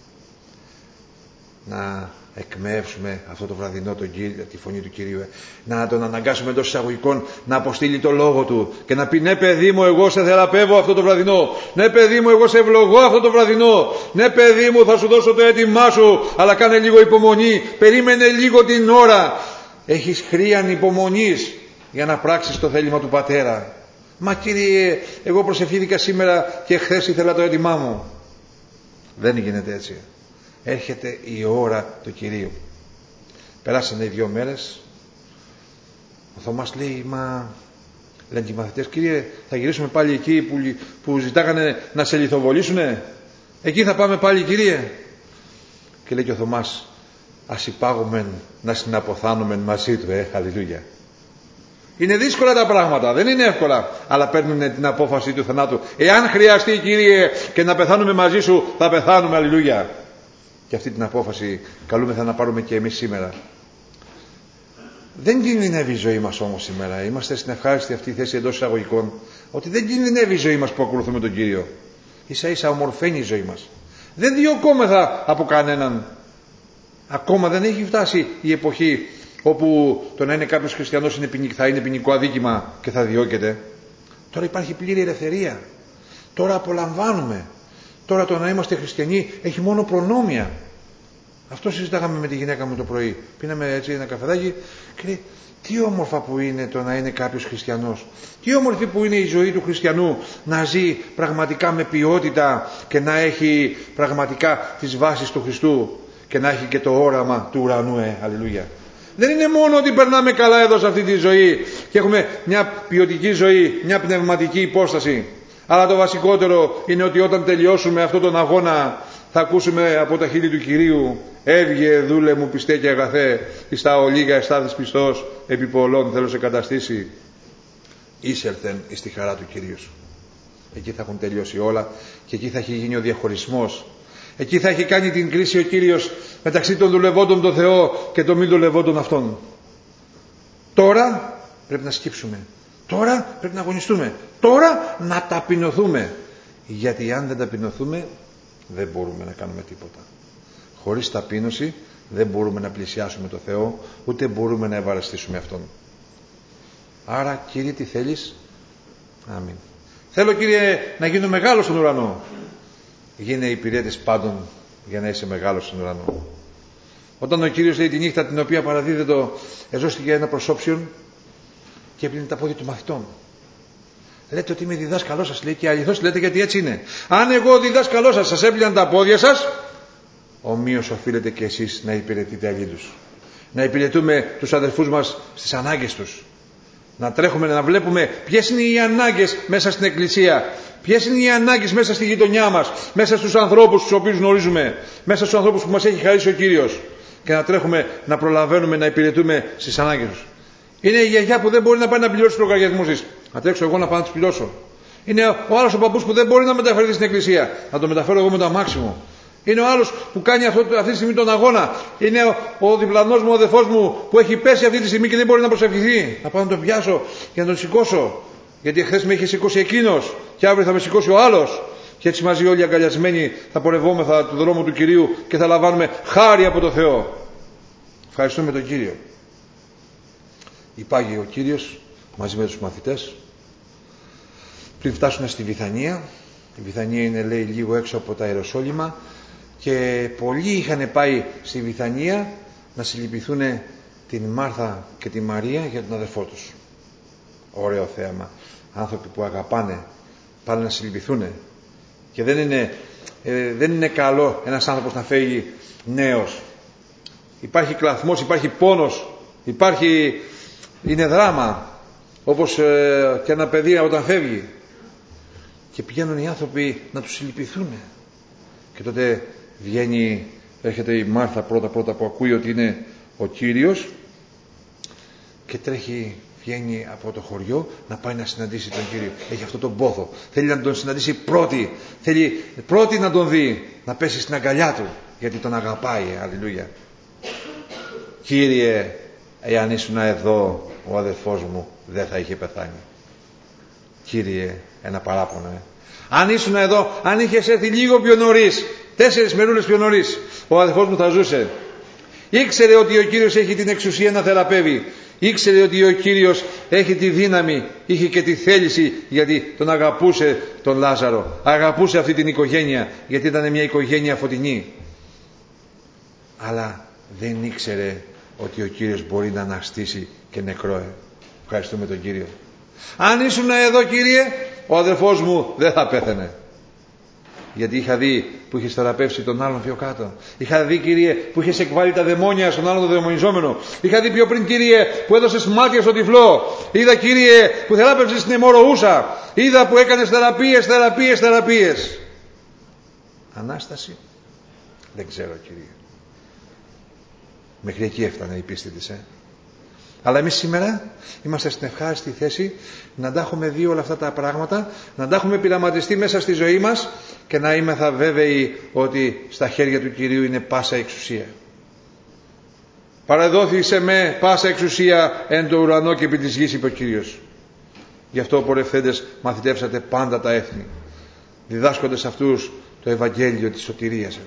S2: Να εκμεύσουμε αυτό το βραδινό τη φωνή του Κυρίου, να τον αναγκάσουμε εντός εισαγωγικών να αποστείλει το λόγο του και να πει: ναι, παιδί μου, εγώ σε θεραπεύω αυτό το βραδινό. Ναι, παιδί μου, εγώ σε ευλογώ αυτό το βραδινό. Ναι, παιδί μου, θα σου δώσω το αίτημά σου, αλλά κάνε λίγο υπομονή, περίμενε λίγο την ώρα. Έχεις χρίαν υπομονής για να πράξεις το θέλημα του Πατέρα. Μα Κύριε, εγώ προσευχήθηκα σήμερα και χθες ήθελα το αίτημά μου. Δεν γίνεται έτσι. Έρχεται η ώρα του Κυρίου. Περάσανε 2 μέρες. Ο Θωμάς λέει: μα λένε και οι μαθητές, Κύριε, θα γυρίσουμε πάλι εκεί που ζητάγανε να σε λιθοβολήσουνε? Εκεί θα πάμε πάλι, Κύριε? Και λέει και ο Θωμάς: ας υπάγουμε να συναποθάνουμε μαζί του. Αλληλούια. Είναι δύσκολα τα πράγματα, δεν είναι εύκολα, αλλά παίρνουν την απόφαση του θανάτου. Εάν χρειαστεί, Κύριε, και να πεθάνουμε μαζί σου, θα πεθάνουμε. Αλληλούια. Και αυτή την απόφαση καλούμεθα να πάρουμε και εμείς σήμερα. Δεν κινδυνεύει η ζωή μας όμως σήμερα. Είμαστε στην ευχάριστη αυτή θέση εντός εισαγωγικών, ότι δεν κινδυνεύει η ζωή μας που ακολουθούμε τον Κύριο. Ίσα ίσα ομορφαίνει η ζωή μας. Δεν διωκόμεθα από κανέναν. Ακόμα δεν έχει φτάσει η εποχή όπου το να είναι κάποιος χριστιανός θα είναι ποινικό αδίκημα και θα διώκεται. Τώρα υπάρχει πλήρη ελευθερία. Τώρα απολαμβάνουμε. Τώρα το να είμαστε χριστιανοί έχει μόνο προνόμια. Αυτό συζητάγαμε με τη γυναίκα μου το πρωί. Πίναμε έτσι ένα καφεδάκι και λέει: τι όμορφα που είναι το να είναι κάποιος χριστιανός. Τι όμορφη που είναι η ζωή του χριστιανού, να ζει πραγματικά με ποιότητα και να έχει πραγματικά τις βάσεις του Χριστού και να έχει και το όραμα του ουρανού. Αλληλούια. Δεν είναι μόνο ότι περνάμε καλά εδώ σε αυτή τη ζωή και έχουμε μια ποιοτική ζωή, μια πνευματική υπόσταση. Αλλά το βασικότερο είναι ότι όταν τελειώσουμε αυτόν τον αγώνα θα ακούσουμε από τα χείλη του Κυρίου: έβγε δούλε μου πιστέ και αγαθέ, εις τα ολίγα εστάθης πιστός, επί πολλών θέλω σε καταστήσει. Εισέλθεν εις τη χαρά του Κυρίου σου. Εκεί θα έχουν τελειώσει όλα και εκεί θα έχει γίνει ο διαχωρισμός. Εκεί θα έχει κάνει την κρίση ο Κύριος μεταξύ των δουλευόντων τον Θεό και των μη δουλευόντων Αυτόν. Τώρα πρέπει να σκύψουμε. Τώρα πρέπει να αγωνιστούμε. Τώρα να ταπεινωθούμε. Γιατί αν δεν ταπεινωθούμε δεν μπορούμε να κάνουμε τίποτα. Χωρίς ταπείνωση δεν μπορούμε να πλησιάσουμε το Θεό, ούτε μπορούμε να ευαρεστήσουμε Αυτόν. Άρα, Κύριε, τι θέλεις? Αμήν. Θέλω, Κύριε, να γίνω μεγάλος στον ουρανό. Γίνε υπηρέτης πάντων για να είσαι μεγάλος στον ουρανό. Όταν ο Κύριος λέει τη νύχτα την οποία παραδίδεται, εζώστηκε ένα προσώψιον και έπλυνε τα πόδια των μαθητών. Λέτε ότι είμαι διδάσκαλός σας, λέει, και αληθώς λέτε, γιατί έτσι είναι. Αν εγώ διδάσκαλός σας έπλυναν τα πόδια σας, ομοίως οφείλετε και εσείς να υπηρετείτε αλλήλους. Να υπηρετούμε τους αδερφούς μας στις ανάγκες τους. Να τρέχουμε να βλέπουμε ποιες είναι οι ανάγκες μέσα στην εκκλησία, ποιες είναι οι ανάγκες μέσα στη γειτονιά μας, μέσα στους ανθρώπους τους οποίους γνωρίζουμε, μέσα στους ανθρώπους που μας έχει χαρίσει ο Κύριος, και να τρέχουμε να προλαβαίνουμε να υπηρετούμε στις ανάγκες τους. Είναι η γιαγιά που δεν μπορεί να πάει να πληρώσει τους λογαριασμούς της. Να τρέξω εγώ να πάω να τους πληρώσω. Είναι ο άλλος ο παππούς που δεν μπορεί να μεταφερθεί στην εκκλησία. Να το μεταφέρω εγώ με το αμάξι μου. Είναι ο άλλος που κάνει αυτή τη στιγμή τον αγώνα. Είναι ο διπλανός μου, ο αδερφός μου που έχει πέσει αυτή τη στιγμή και δεν μπορεί να προσευχηθεί. Να πάω να τον πιάσω και να τον σηκώσω. Γιατί χθες με είχε σηκώσει εκείνος και αύριο θα με σηκώσει ο άλλος. Και έτσι μαζί όλοι αγκαλιασμένοι θα πορευόμεθα του δρόμου του Κυρίου και θα λαμβάνουμε χάρη από το Θεό. Ευχαριστούμε τον Κύριο. Υπάγει ο Κύριος μαζί με τους μαθητές πριν φτάσουν στη Βηθανία. Η Βηθανία είναι, λέει, λίγο έξω από τα Ιεροσόλυμα, και πολλοί είχαν πάει στη Βηθανία να συλληπιθούν την Μάρθα και τη Μαρία για τον αδερφό τους. Ωραίο θέαμα. Άνθρωποι που αγαπάνε πάνε να συλληπιθούν, και δεν είναι καλό ένας άνθρωπος να φεύγει νέος. Υπάρχει κλαθμός, υπάρχει πόνος, είναι δράμα, όπως και ένα παιδί όταν φεύγει, και πηγαίνουν οι άνθρωποι να τους συλληπιθούν. Και τότε έρχεται η Μάρθα πρώτα που ακούει ότι είναι ο Κύριος, και βγαίνει από το χωριό να πάει να συναντήσει τον Κύριο. Έχει αυτό τον πόθο, θέλει να τον συναντήσει πρώτη, θέλει πρώτη να τον δει, να πέσει στην αγκαλιά του, γιατί τον αγαπάει. Αλληλούια. Κύριε, εάν ήσουν εδώ, ο αδελφός μου δεν θα είχε πεθάνει. Κύριε, ένα παράπονο. Αν ήσουν εδώ, αν είχες έρθει λίγο πιο νωρίς, 4 μερούλες πιο νωρίς, ο αδελφός μου θα ζούσε. Ήξερε ότι ο Κύριος έχει την εξουσία να θεραπεύει. Ήξερε ότι ο Κύριος έχει τη δύναμη, είχε και τη θέληση, γιατί τον αγαπούσε τον Λάζαρο. Αγαπούσε αυτή την οικογένεια, γιατί ήταν μια οικογένεια φωτεινή. Αλλά δεν ήξερε ότι ο Κύριος μπορεί να αναστήσει και νεκρό. Ευχαριστούμε τον Κύριο. Αν ήσουν εδώ, Κύριε, ο αδελφός μου δεν θα πέθαινε. Γιατί είχα δει που είχες θεραπεύσει τον άλλον πιο κάτω. Είχα δει, Κύριε, που είχες εκβάλει τα δαιμόνια στον άλλον τον δαιμονιζόμενο. Είχα δει πιο πριν, Κύριε, που έδωσες μάτια στο τυφλό. Είδα, Κύριε, που θεράπευσες την αιμορροούσα. Είδα που έκανες θεραπείες. Ανάσταση. Δεν ξέρω, Κύριε. Μέχρι εκεί έφτανε η πίστη της. Αλλά εμείς σήμερα είμαστε στην ευχάριστη θέση να τα έχουμε δει όλα αυτά τα πράγματα, να τα έχουμε πειραματιστεί μέσα στη ζωή μας, και να είμεθα βέβαιοι ότι στα χέρια του Κυρίου είναι πάσα εξουσία. Παραδόθησε με πάσα εξουσία εν το ουρανό και επί της γης, είπε ο Κύριος. Γι' αυτό, πορευθέντες, μαθητεύσατε πάντα τα έθνη, διδάσκοντες αυτούς το Ευαγγέλιο της σωτηρίας.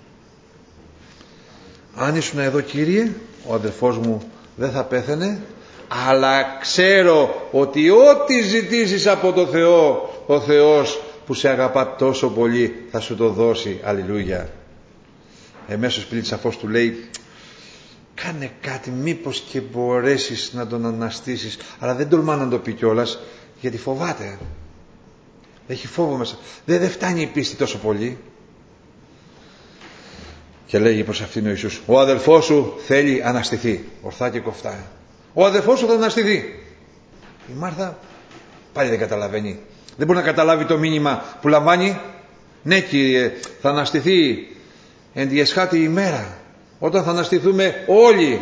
S2: Αν ήσουν εδώ, Κύριε, ο αδελφός μου δεν θα πέθαινε, αλλά ξέρω ότι ό,τι ζητήσεις από το Θεό, ο Θεός που σε αγαπά τόσο πολύ θα σου το δώσει. Αλληλούια. Εμέσως πλην σαφώς του λέει, κάνε κάτι, μήπως και μπορέσεις να τον αναστήσεις. Αλλά δεν τολμά να το πει κιόλας, γιατί φοβάται. Έχει φόβο μέσα. Δεν φτάνει η πίστη τόσο πολύ. Και λέγει προς αυτήν ο Ιησούς, ο αδελφός σου θέλει αναστηθεί. Ορθά και κοφτά. Ο αδελφός σου θα αναστηθεί. Η Μάρθα πάλι δεν καταλαβαίνει. Δεν μπορεί να καταλάβει το μήνυμα που λαμβάνει. Ναι, Κύριε, θα αναστηθεί εν τη εσχάτη ημέρα, όταν θα αναστηθούμε όλοι.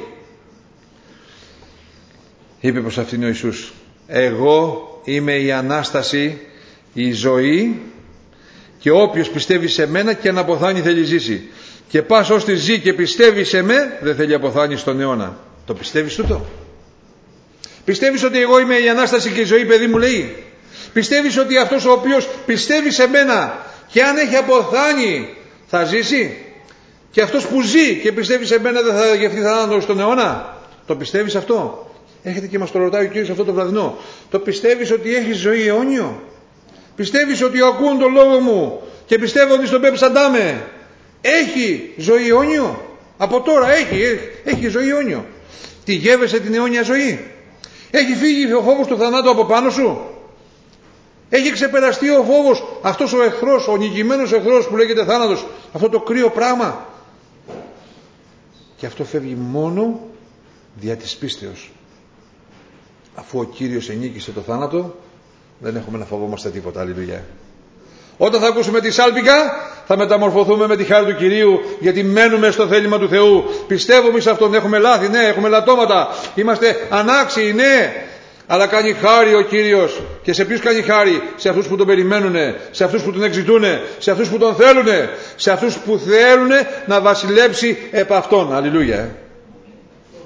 S2: Είπε προς αυτήν ο Ιησούς, εγώ είμαι η Ανάσταση, η ζωή, και όποιος πιστεύει σε μένα και αν αποθάνει θέλει ζήσει. Και πας ώστι ζει και πιστεύει σε με, δεν θέλει αποθάνει στον αιώνα. Το πιστεύεις τούτο? Πιστεύεις ότι εγώ είμαι η Ανάσταση και η ζωή, παιδί μου, λέει? Πιστεύεις ότι αυτός ο οποίος πιστεύει σε μένα και αν έχει αποθάνει θα ζήσει? Και αυτός που ζει και πιστεύει σε μένα δεν θα γευτεί θάνατο στον αιώνα? Το πιστεύεις αυτό? Έχετε και μας το ρωτάει ο Κύριος αυτό το βραδινό. Το πιστεύεις ότι έχεις ζωή αιώνιο? Πιστεύεις ότι ακούν τον λόγο μου και πιστεύω ότι στον πέψαντάμε έχει ζωή αιώνιο? Από τώρα έχει ζωή αιώνιο. Τη γεύεσαι την αιώνια ζωή? Έχει φύγει ο φόβος του θανάτου από πάνω σου? Έχει ξεπεραστεί ο φόβος, αυτός ο εχθρός, ο νικημένος εχθρός που λέγεται θάνατος, αυτό το κρύο πράγμα? Και αυτό φεύγει μόνο δια της πίστεως. Αφού ο Κύριος ενίκησε το θάνατο, δεν έχουμε να φοβόμαστε τίποτα. Αλληλούια. Όταν θα ακούσουμε τη σάλπιγγα, θα μεταμορφωθούμε με τη χάρη του Κυρίου, γιατί μένουμε στο θέλημα του Θεού. Πιστεύουμε σε Αυτόν. Έχουμε λάθη, ναι, έχουμε λατώματα, είμαστε ανάξιοι, ναι, αλλά κάνει χάρη ο Κύριος. Και σε ποιους κάνει χάρη? Σε αυτούς που τον περιμένουν, σε αυτούς που τον εξητούν, σε αυτούς που τον θέλουν, σε αυτούς που θέλουν να βασιλέψει επ' Αυτόν. Αλληλούια.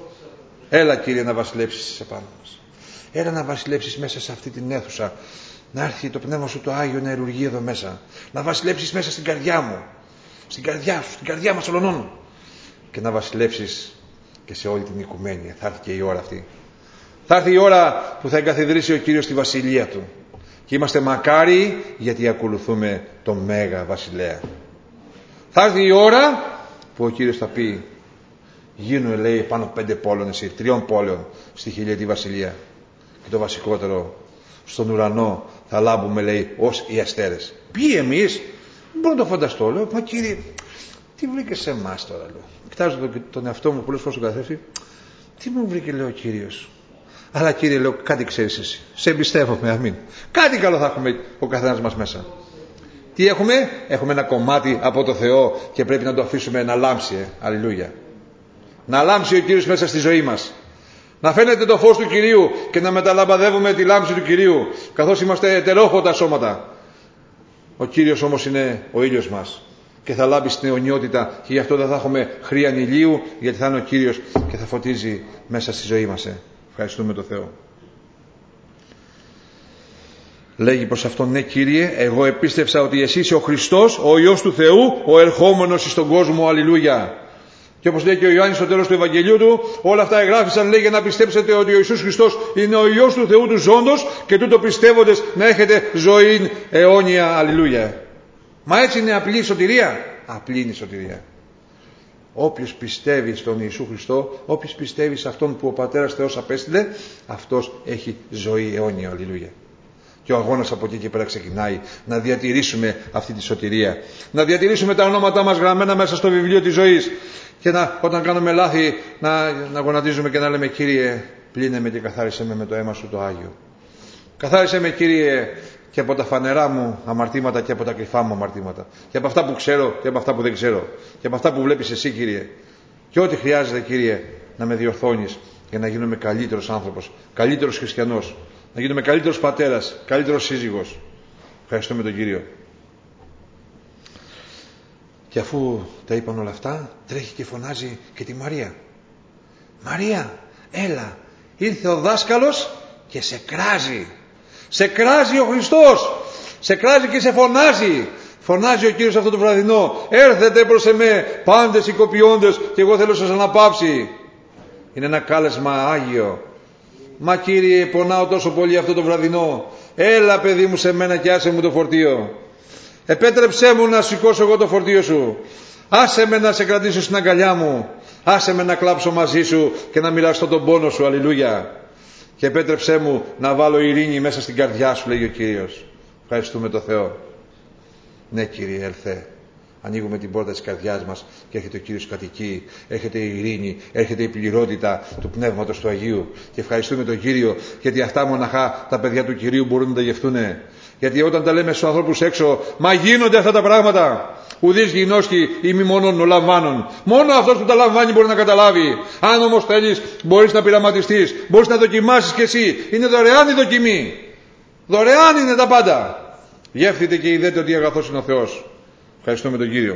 S2: Έλα, Κύριε, να βασιλέψεις επάνω μας. Έλα να βασιλέψεις μέσα σε αυτή την αίθουσα.
S1: να έρθει το Πνεύμα Σου το Άγιο να ελουργεί εδώ μέσα, να βασιλέψεις μέσα στην καρδιά μου, στην καρδιά Σου, στην καρδιά μας ολονών, και να βασιλέψεις και σε όλη την οικουμένη. Θα έρθει και η ώρα αυτή. Θα έρθει η ώρα που θα εγκαθιδρύσει ο Κύριος τη βασιλεία Του, και είμαστε μακάριοι γιατί ακολουθούμε τον Μέγα Βασιλέα. Θα έρθει η ώρα που ο Κύριος θα πει, γίνου, λέει, πάνω 5 πόλεων εσύ, 3 πόλεων στη χιλιετή βασιλεία, και το βασικότερο, στον ουρανό θα λάμπουμε, λέει, ως οι αστέρες. Ποιοι εμείς? Δεν μπορώ να το φανταστώ. Λέω, μα Κύριε, τι βρήκε σε εμάς τώρα? Λέω, κοιτάζω τον εαυτό μου πολλές φορές στον καθρέφτη, τι μου βρήκε, λέει, ο Κύριος? Αλλά Κύριε, λέω, κάτι ξέρεις εσύ, σε εμπιστεύομαι, αμήν. Κάτι καλό θα έχουμε ο καθένας μας μέσα. Τι έχουμε? Έχουμε ένα κομμάτι από το Θεό και πρέπει να το αφήσουμε να λάμψει. Αλληλούια. Να λάμψει ο Κύριος μέσα στη ζωή μας. Να φαίνεται το φως του Κυρίου και να μεταλαμπαδεύουμε τη λάμψη του Κυρίου, καθώς είμαστε ετερόχωτα σώματα. Ο Κύριος όμως είναι ο ήλιος μας και θα λάμπει στην αιωνιότητα, και γι' αυτό δεν θα έχουμε χρίαν ηλίου, γιατί θα είναι ο Κύριος και θα φωτίζει μέσα στη ζωή μας. Ευχαριστούμε τον Θεό. Λέγει προς αυτόν, ναι Κύριε, εγώ επίστεψα ότι εσύ είσαι ο Χριστός, ο Υιός του Θεού, ο ερχόμενος στον κόσμο. Αλληλούια. Και όπως λέει και ο Ιωάννης στο τέλος του Ευαγγελίου του, όλα αυτά εγγράφησαν, λέει, για να πιστέψετε ότι ο Ιησούς Χριστός είναι ο Υιός του Θεού του ζώντος, και τούτο πιστεύοντες να έχετε ζωή αιώνια. Αλληλούια. Μα έτσι είναι απλή η σωτηρία? Απλή είναι η σωτηρία. Όποιος πιστεύει στον Ιησού Χριστό, όποιος πιστεύει σε αυτόν που ο Πατέρας Θεός απέστειλε, αυτός έχει ζωή αιώνια. Αλληλούια. Και ο αγώνας από εκεί και πέρα ξεκινάει, να διατηρήσουμε αυτή τη σωτηρία, να διατηρήσουμε τα ονόματά μας γραμμένα μέσα στο βιβλίο της ζωής, και όταν κάνουμε λάθη να γονατίζουμε και να λέμε, Κύριε, πλύνε με και καθάρισε με το αίμα Σου το Άγιο. Καθάρισε με, Κύριε, και από τα φανερά μου αμαρτήματα και από τα κρυφά μου αμαρτήματα, και από αυτά που ξέρω και από αυτά που δεν ξέρω, και από αυτά που βλέπεις εσύ, Κύριε, και ό,τι χρειάζεται, Κύριε, να με διορθώνεις για να γίνομαι καλύτερος άνθρωπος, καλύτερος χριστιανός, να γίνομαι καλύτερος πατέρας, καλύτερος σύζυγος. Ευχαριστούμε τον Κύριο. Και αφού τα είπαν όλα αυτά, τρέχει και φωνάζει και τη Μαρία. Μαρία, έλα, ήρθε ο δάσκαλος και σε κράζει. Σε κράζει ο Χριστός. Σε κράζει και σε φωνάζει. Φωνάζει ο Κύριος αυτό το βραδινό. Έρθετε προς εμέ πάντες οι κοπιώντες, και εγώ θέλω σας αναπαύσει. Είναι ένα κάλεσμα Άγιο. Μα Κύριε, πονάω τόσο πολύ αυτό το βραδινό. Έλα παιδί μου σε μένα και άσε μου το φορτίο. Επέτρεψέ μου να σηκώσω εγώ το φορτίο Σου. Άσε με να σε κρατήσω στην αγκαλιά μου. Άσε με να κλάψω μαζί Σου και να μοιραστώ τον πόνο Σου. Αλληλούια. Και επέτρεψέ μου να βάλω ειρήνη μέσα στην καρδιά Σου, λέγει ο Κύριος. Ευχαριστούμε τον Θεό. Ναι Κύριε, έλθε. Ανοίγουμε την πόρτα της καρδιάς μας και έρχεται ο Κύριος κατοικεί, έρχεται η ειρήνη, έρχεται η πληρότητα του Πνεύματος του Αγίου. Και ευχαριστούμε τον Κύριο, γιατί αυτά μοναχά τα παιδιά του Κυρίου μπορούν να τα γευτούν. Γιατί όταν τα λέμε στους ανθρώπους έξω, μα γίνονται αυτά τα πράγματα. Ουδείς γινώσκει ή μη μόνον ο λαμβάνων. Μόνο αυτός που τα λαμβάνει μπορεί να καταλάβει. Αν όμως θέλεις, μπορείς να πειραματιστείς, μπορείς να δοκιμάσεις κι εσύ. Είναι δωρεάν η δοκιμή. Δωρεάν είναι τα πάντα. Γεύθητε και είδετε ότι αγαθός είναι ο Θεός. Ευχαριστούμε τον Κύριο.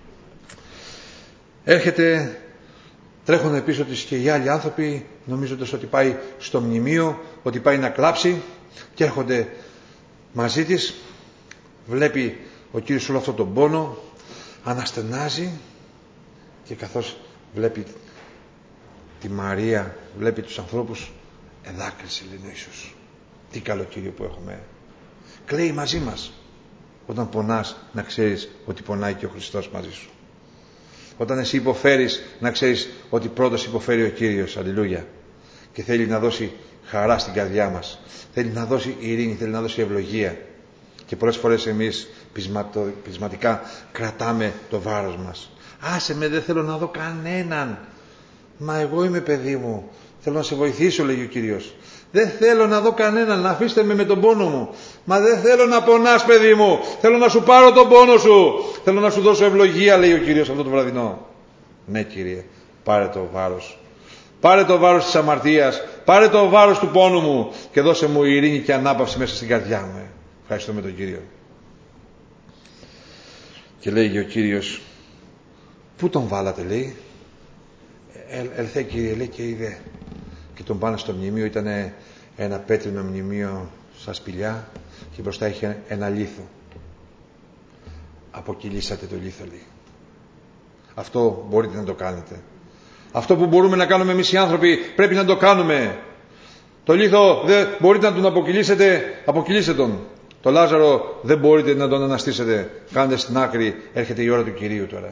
S1: Έρχεται, τρέχουν πίσω της και οι άλλοι άνθρωποι, νομίζοντας ότι πάει στο μνημείο, ότι πάει να κλάψει, και έρχονται μαζί της. Βλέπει ο Κύριος όλο αυτό τον πόνο, αναστενάζει, και καθώς βλέπει τη Μαρία, βλέπει τους ανθρώπους, εδάκρυσε, λέει ο Ιησούς. Τι καλό Κύριο που έχουμε. Κλαίει μαζί μας. Όταν πονάς, να ξέρεις ότι πονάει και ο Χριστός μαζί σου. Όταν εσύ υποφέρεις, να ξέρεις ότι πρώτος υποφέρει ο Κύριος. Αλληλούια. Και θέλει να δώσει χαρά στην καρδιά μας. Θέλει να δώσει ειρήνη, θέλει να δώσει ευλογία. Και πολλές φορές εμείς πεισματικά κρατάμε το βάρος μας. Άσε με, δεν θέλω να δω κανέναν. Μα εγώ είμαι παιδί μου. Θέλω να σε βοηθήσω, λέγει ο Κύριος. Δεν θέλω να δω κανέναν, να αφήστε με τον πόνο μου. Μα δεν θέλω να πονάς, παιδί μου. Θέλω να σου πάρω τον πόνο σου. Θέλω να σου δώσω ευλογία, λέει ο Κύριος αυτό το βραδινό. Ναι, Κύριε, πάρε το βάρος. Πάρε το βάρος της αμαρτίας. Πάρε το βάρος του πόνου μου και δώσε μου ειρήνη και ανάπαυση μέσα στην καρδιά μου. Ευχαριστούμε τον Κύριο. Και λέγει ο Κύριος, πού τον βάλατε, λέει. Ελθέ, Κύριε, λέει, και είδε. Και τον πάνε στο μνημείο. Ήταν ένα πέτρινο μνημείο στα σπηλιά και μπροστά είχε ένα λίθο. Αποκυλήσατε το λίθο, λέει. Αυτό μπορείτε να το κάνετε. Αυτό που μπορούμε να κάνουμε εμείς οι άνθρωποι πρέπει να το κάνουμε. Το λίθο δεν μπορείτε να τον αποκυλήσετε, αποκυλήστε τον. Το Λάζαρο δεν μπορείτε να τον αναστήσετε. Κάντε στην άκρη, έρχεται η ώρα του Κυρίου τώρα.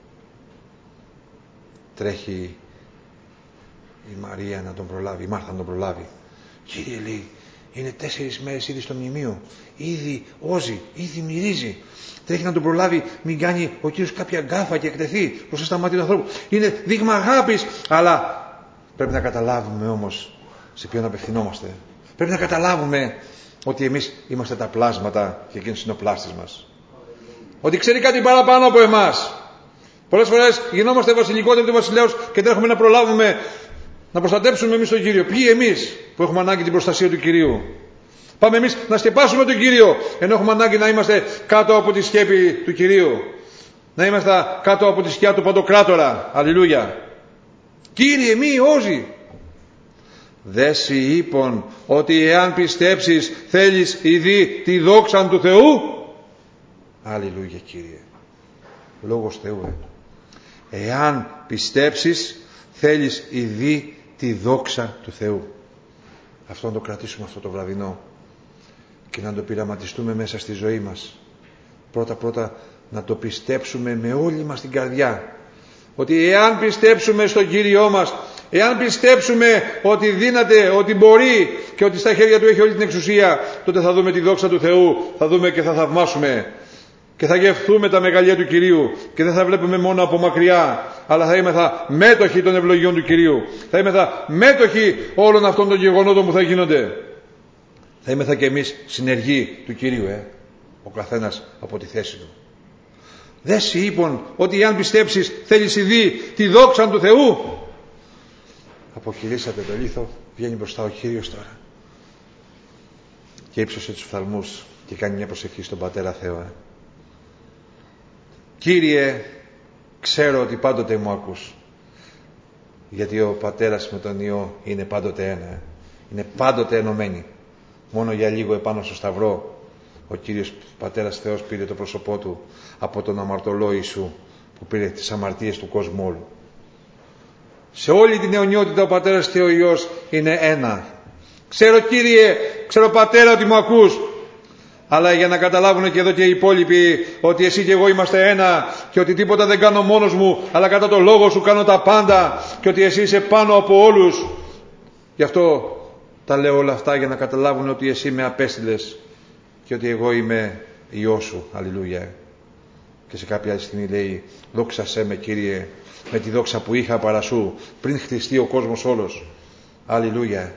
S1: Τρέχει η Μαρία να τον προλάβει, η Μάρθα να τον προλάβει. Κύριε, λέει, είναι 4 μέρες ήδη στο μνημείο. Ήδη όζει, ήδη μυρίζει. Τρέχει να τον προλάβει, μην κάνει ο Κύριος κάποια γκάφα και εκτεθεί μπροστά στα μάτια του ανθρώπου. Είναι δείγμα αγάπης, αλλά πρέπει να καταλάβουμε όμως σε ποιον απευθυνόμαστε. Πρέπει να καταλάβουμε ότι εμείς είμαστε τα πλάσματα και εκείνος είναι ο πλάστης μας. Ότι ξέρει κάτι παραπάνω από εμάς. Πολλές φορές γινόμαστε βασιλικότεροι του βασιλέως και τρέχουμε να προλάβουμε να προστατέψουμε εμείς τον Κύριο. Ποιοι εμείς που έχουμε ανάγκη την προστασία του Κυρίου? Πάμε εμείς να σκεπάσουμε τον Κύριο, ενώ έχουμε ανάγκη να είμαστε κάτω από τη σκέπη του Κυρίου. Να είμαστε κάτω από τη σκιά του Παντοκράτορα. Αλληλούια. Κύριε μη όζει. Δε σοι είπων ότι εάν πιστέψεις θέλεις ειδή τη δόξα του Θεού. Αλληλούια, Κύριε. Λόγος Θεού. Εάν πιστέψεις θέλεις ειδή τη δόξα του Θεού. Αυτό να το κρατήσουμε αυτό το βραδινό και να το πειραματιστούμε μέσα στη ζωή μας. Πρώτα να το πιστέψουμε με όλη μας την καρδιά, ότι εάν πιστέψουμε στον Κύριό μας, εάν πιστέψουμε ότι δύναται, ότι μπορεί και ότι στα χέρια Του έχει όλη την εξουσία, τότε θα δούμε τη δόξα του Θεού, θα δούμε και θα θαυμάσουμε και θα γευθούμε τα μεγαλεία του Κυρίου και δεν θα βλέπουμε μόνο από μακριά, αλλά θα είμεθα μέτοχοι των ευλογιών του Κυρίου. Θα είμεθα μέτοχοι όλων αυτών των γεγονότων που θα γίνονται. Θα είμεθα και εμείς συνεργοί του Κυρίου, ο καθένας από τη θέση του. Δε σοι είπων ότι αν πιστέψεις θέλεις ειδή τη δόξα του Θεού. Αποκυλήσατε το λίθο, βγαίνει μπροστά ο Κύριος τώρα και ύψωσε τους φθαλμούς και κάνει μια προσευχή στον Πατέρα Θεό. Κύριε, ξέρω ότι πάντοτε μου ακούς, γιατί ο Πατέρας με τον Υιό είναι πάντοτε ένα, είναι πάντοτε ενωμένοι. Μόνο για λίγο επάνω στο σταυρό ο Κύριος Πατέρας Θεός πήρε το πρόσωπό Του από τον αμαρτωλό Ιησού που πήρε τις αμαρτίες του κόσμου όλου. Σε όλη την αιωνιότητα ο Πατέρας και ο Υιός είναι ένα. Ξέρω, Κύριε, ξέρω Πατέρα ότι μου ακούς, αλλά για να καταλάβουν και εδώ και οι υπόλοιποι ότι εσύ και εγώ είμαστε ένα και ότι τίποτα δεν κάνω μόνος μου, αλλά κατά το λόγο Σου κάνω τα πάντα και ότι εσύ είσαι πάνω από όλους. Γι' αυτό τα λέω όλα αυτά, για να καταλάβουν ότι εσύ με απέστειλες και ότι εγώ είμαι Υιός Σου. Αλληλούια. Και σε κάποια άλλη στιγμή λέει, δόξασέ με, Κύριε, με τη δόξα που είχα παρά Σου πριν χτιστεί ο κόσμος όλος. Αλληλούια.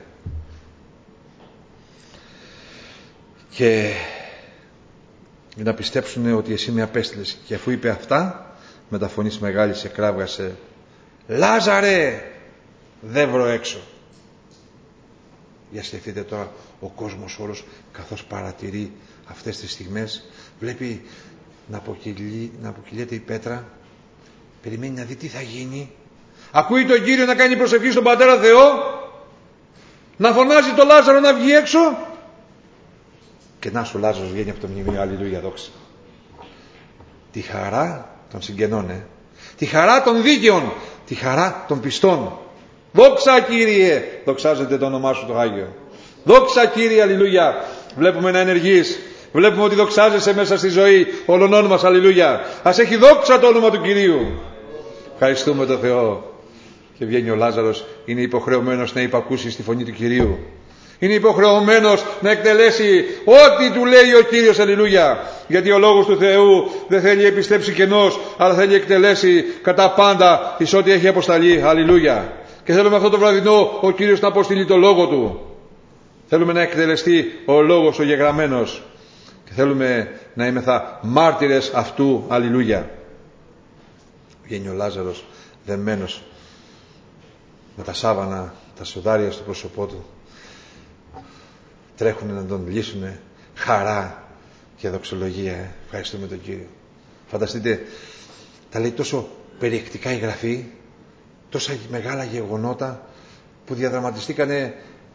S1: Και να πιστέψουν ότι εσύ με απέστειλες. Και αφού είπε αυτά, με τα φωνής μεγάλης εκράβγασε, Λάζαρε, δεν βρω έξω. Για σκεφτείτε τώρα ο κόσμος όλος, καθώς παρατηρεί αυτές τις στιγμές, βλέπει να αποκυλιέται η πέτρα, περιμένει να δει τι θα γίνει. Ακούει τον Κύριο να κάνει προσευχή στον Πατέρα Θεό, να φωνάζει τον Λάζαρο να βγει έξω, και να σου Λάζαρος βγαίνει από το μνημείο. Αλληλούια, δόξα. Τη χαρά των συγγενών, τη χαρά των δίκαιων, τη χαρά των πιστών. Δόξα, Κύριε, δοξάζεται το όνομά Σου το Άγιο. Δόξα, Κύριε, αλληλούια. Βλέπουμε να ενεργείς, βλέπουμε ότι δοξάζεσαι μέσα στη ζωή όλων μας. Αλληλούια. Ας έχει δόξα το όνομα του Κυρίου. Ευχαριστούμε τον Θεό. Και βγαίνει ο Λάζαρος, είναι υποχρεωμένος να υπακούσει στη φωνή του Κυρίου. Είναι υποχρεωμένος να εκτελέσει ό,τι του λέει ο Κύριος. Αλληλούια. Γιατί ο λόγος του Θεού δεν θέλει επιστέψει κενός, αλλά θέλει εκτελέσει κατά πάντα εις ό,τι έχει αποσταλεί. Αλληλούια. Και θέλουμε αυτό το βραδινό ο Κύριος να αποστείλει το λόγο Του. Θέλουμε να εκτελεστεί ο λόγος ο γεγραμμένος. Και θέλουμε να είμεθα μάρτυρες αυτού. Αλληλούια. Βγαίνει ο Λάζαρος δεμένος με τα σάβανα, τα σοδάρια στο πρόσωπό του. Τρέχουν να τον λύσουνε. Χαρά και δοξολογία. Ευχαριστούμε τον Κύριο. Φανταστείτε, τα λέει τόσο περιεκτικά η Γραφή, τόσα μεγάλα γεγονότα που διαδραματιστήκανε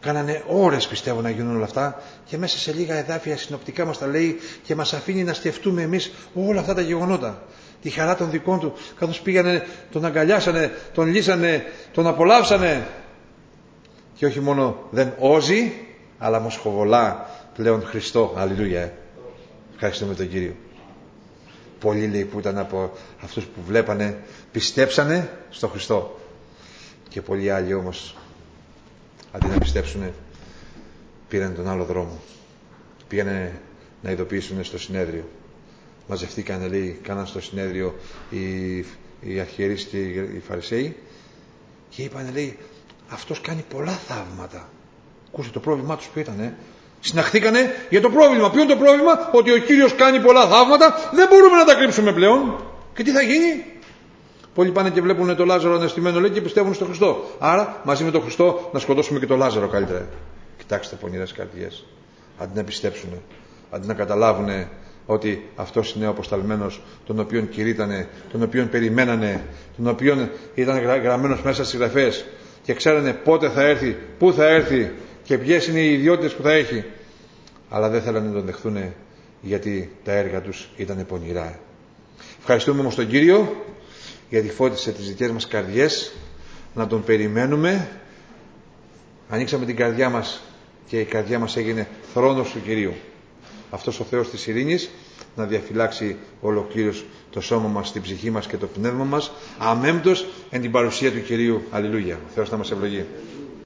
S1: Κάνανε ώρες, πιστεύω, να γίνουν όλα αυτά, και μέσα σε λίγα εδάφια συνοπτικά μας τα λέει και μας αφήνει να σκεφτούμε εμείς όλα αυτά τα γεγονότα. Τη χαρά των δικών του, καθώς πήγανε, τον αγκαλιάσανε, τον λύσανε, τον απολαύσανε. Και όχι μόνο δεν όζει, αλλά μοσχοβολά πλέον Χριστό. Αλληλούια. Ευχαριστούμε τον Κύριο. Πολλοί, λέει, που ήταν από αυτούς που βλέπανε, πιστέψανε στο Χριστό. Και πολλοί άλλοι όμως, αντί να πιστέψουνε, πήραν τον άλλο δρόμο. Πήγανε να ειδοποιήσουν στο συνέδριο. Μαζευτήκανε, λέει, κάναν στο συνέδριο οι αρχιερείς και οι Φαρισαίοι και είπανε, λέει, αυτός κάνει πολλά θαύματα. Ακούστε το πρόβλημά τους που ήτανε. Συναχθήκανε για το πρόβλημα. Ποιο είναι το πρόβλημα? Ότι ο Κύριος κάνει πολλά θαύματα, δεν μπορούμε να τα κρύψουμε πλέον. Και τι θα γίνει? Πολλοί πάνε και βλέπουν τον Λάζαρο αναστημένο, λέει, και πιστεύουν στον Χριστό. Άρα μαζί με τον Χριστό να σκοτώσουμε και τον Λάζαρο καλύτερα. Κοιτάξτε, πονηρές καρδιές. Αντί να πιστέψουν, αντί να καταλάβουν ότι αυτός είναι ο αποσταλμένος, τον οποίον κηρύττανε, τον οποίον περιμένανε, τον οποίον ήταν γραμμένος μέσα στις γραφές και ξέρανε πότε θα έρθει, πού θα έρθει και ποιες είναι οι ιδιότητες που θα έχει. Αλλά δεν θέλανε να τον δεχθούν, γιατί τα έργα τους ήταν πονηρά. Ευχαριστούμε όμως τον Κύριο, γιατί φώτισε τις δικές μας καρδιές να τον περιμένουμε. Ανοίξαμε την καρδιά μας και η καρδιά μας έγινε θρόνος του Κυρίου. Αυτός ο Θεός της ειρήνης να διαφυλάξει ολοκλήρως το σώμα μας, την ψυχή μας και το πνεύμα μας, αμέμπτος εν την παρουσία του Κυρίου. Αλληλούια. Ο Θεός να μας ευλογεί.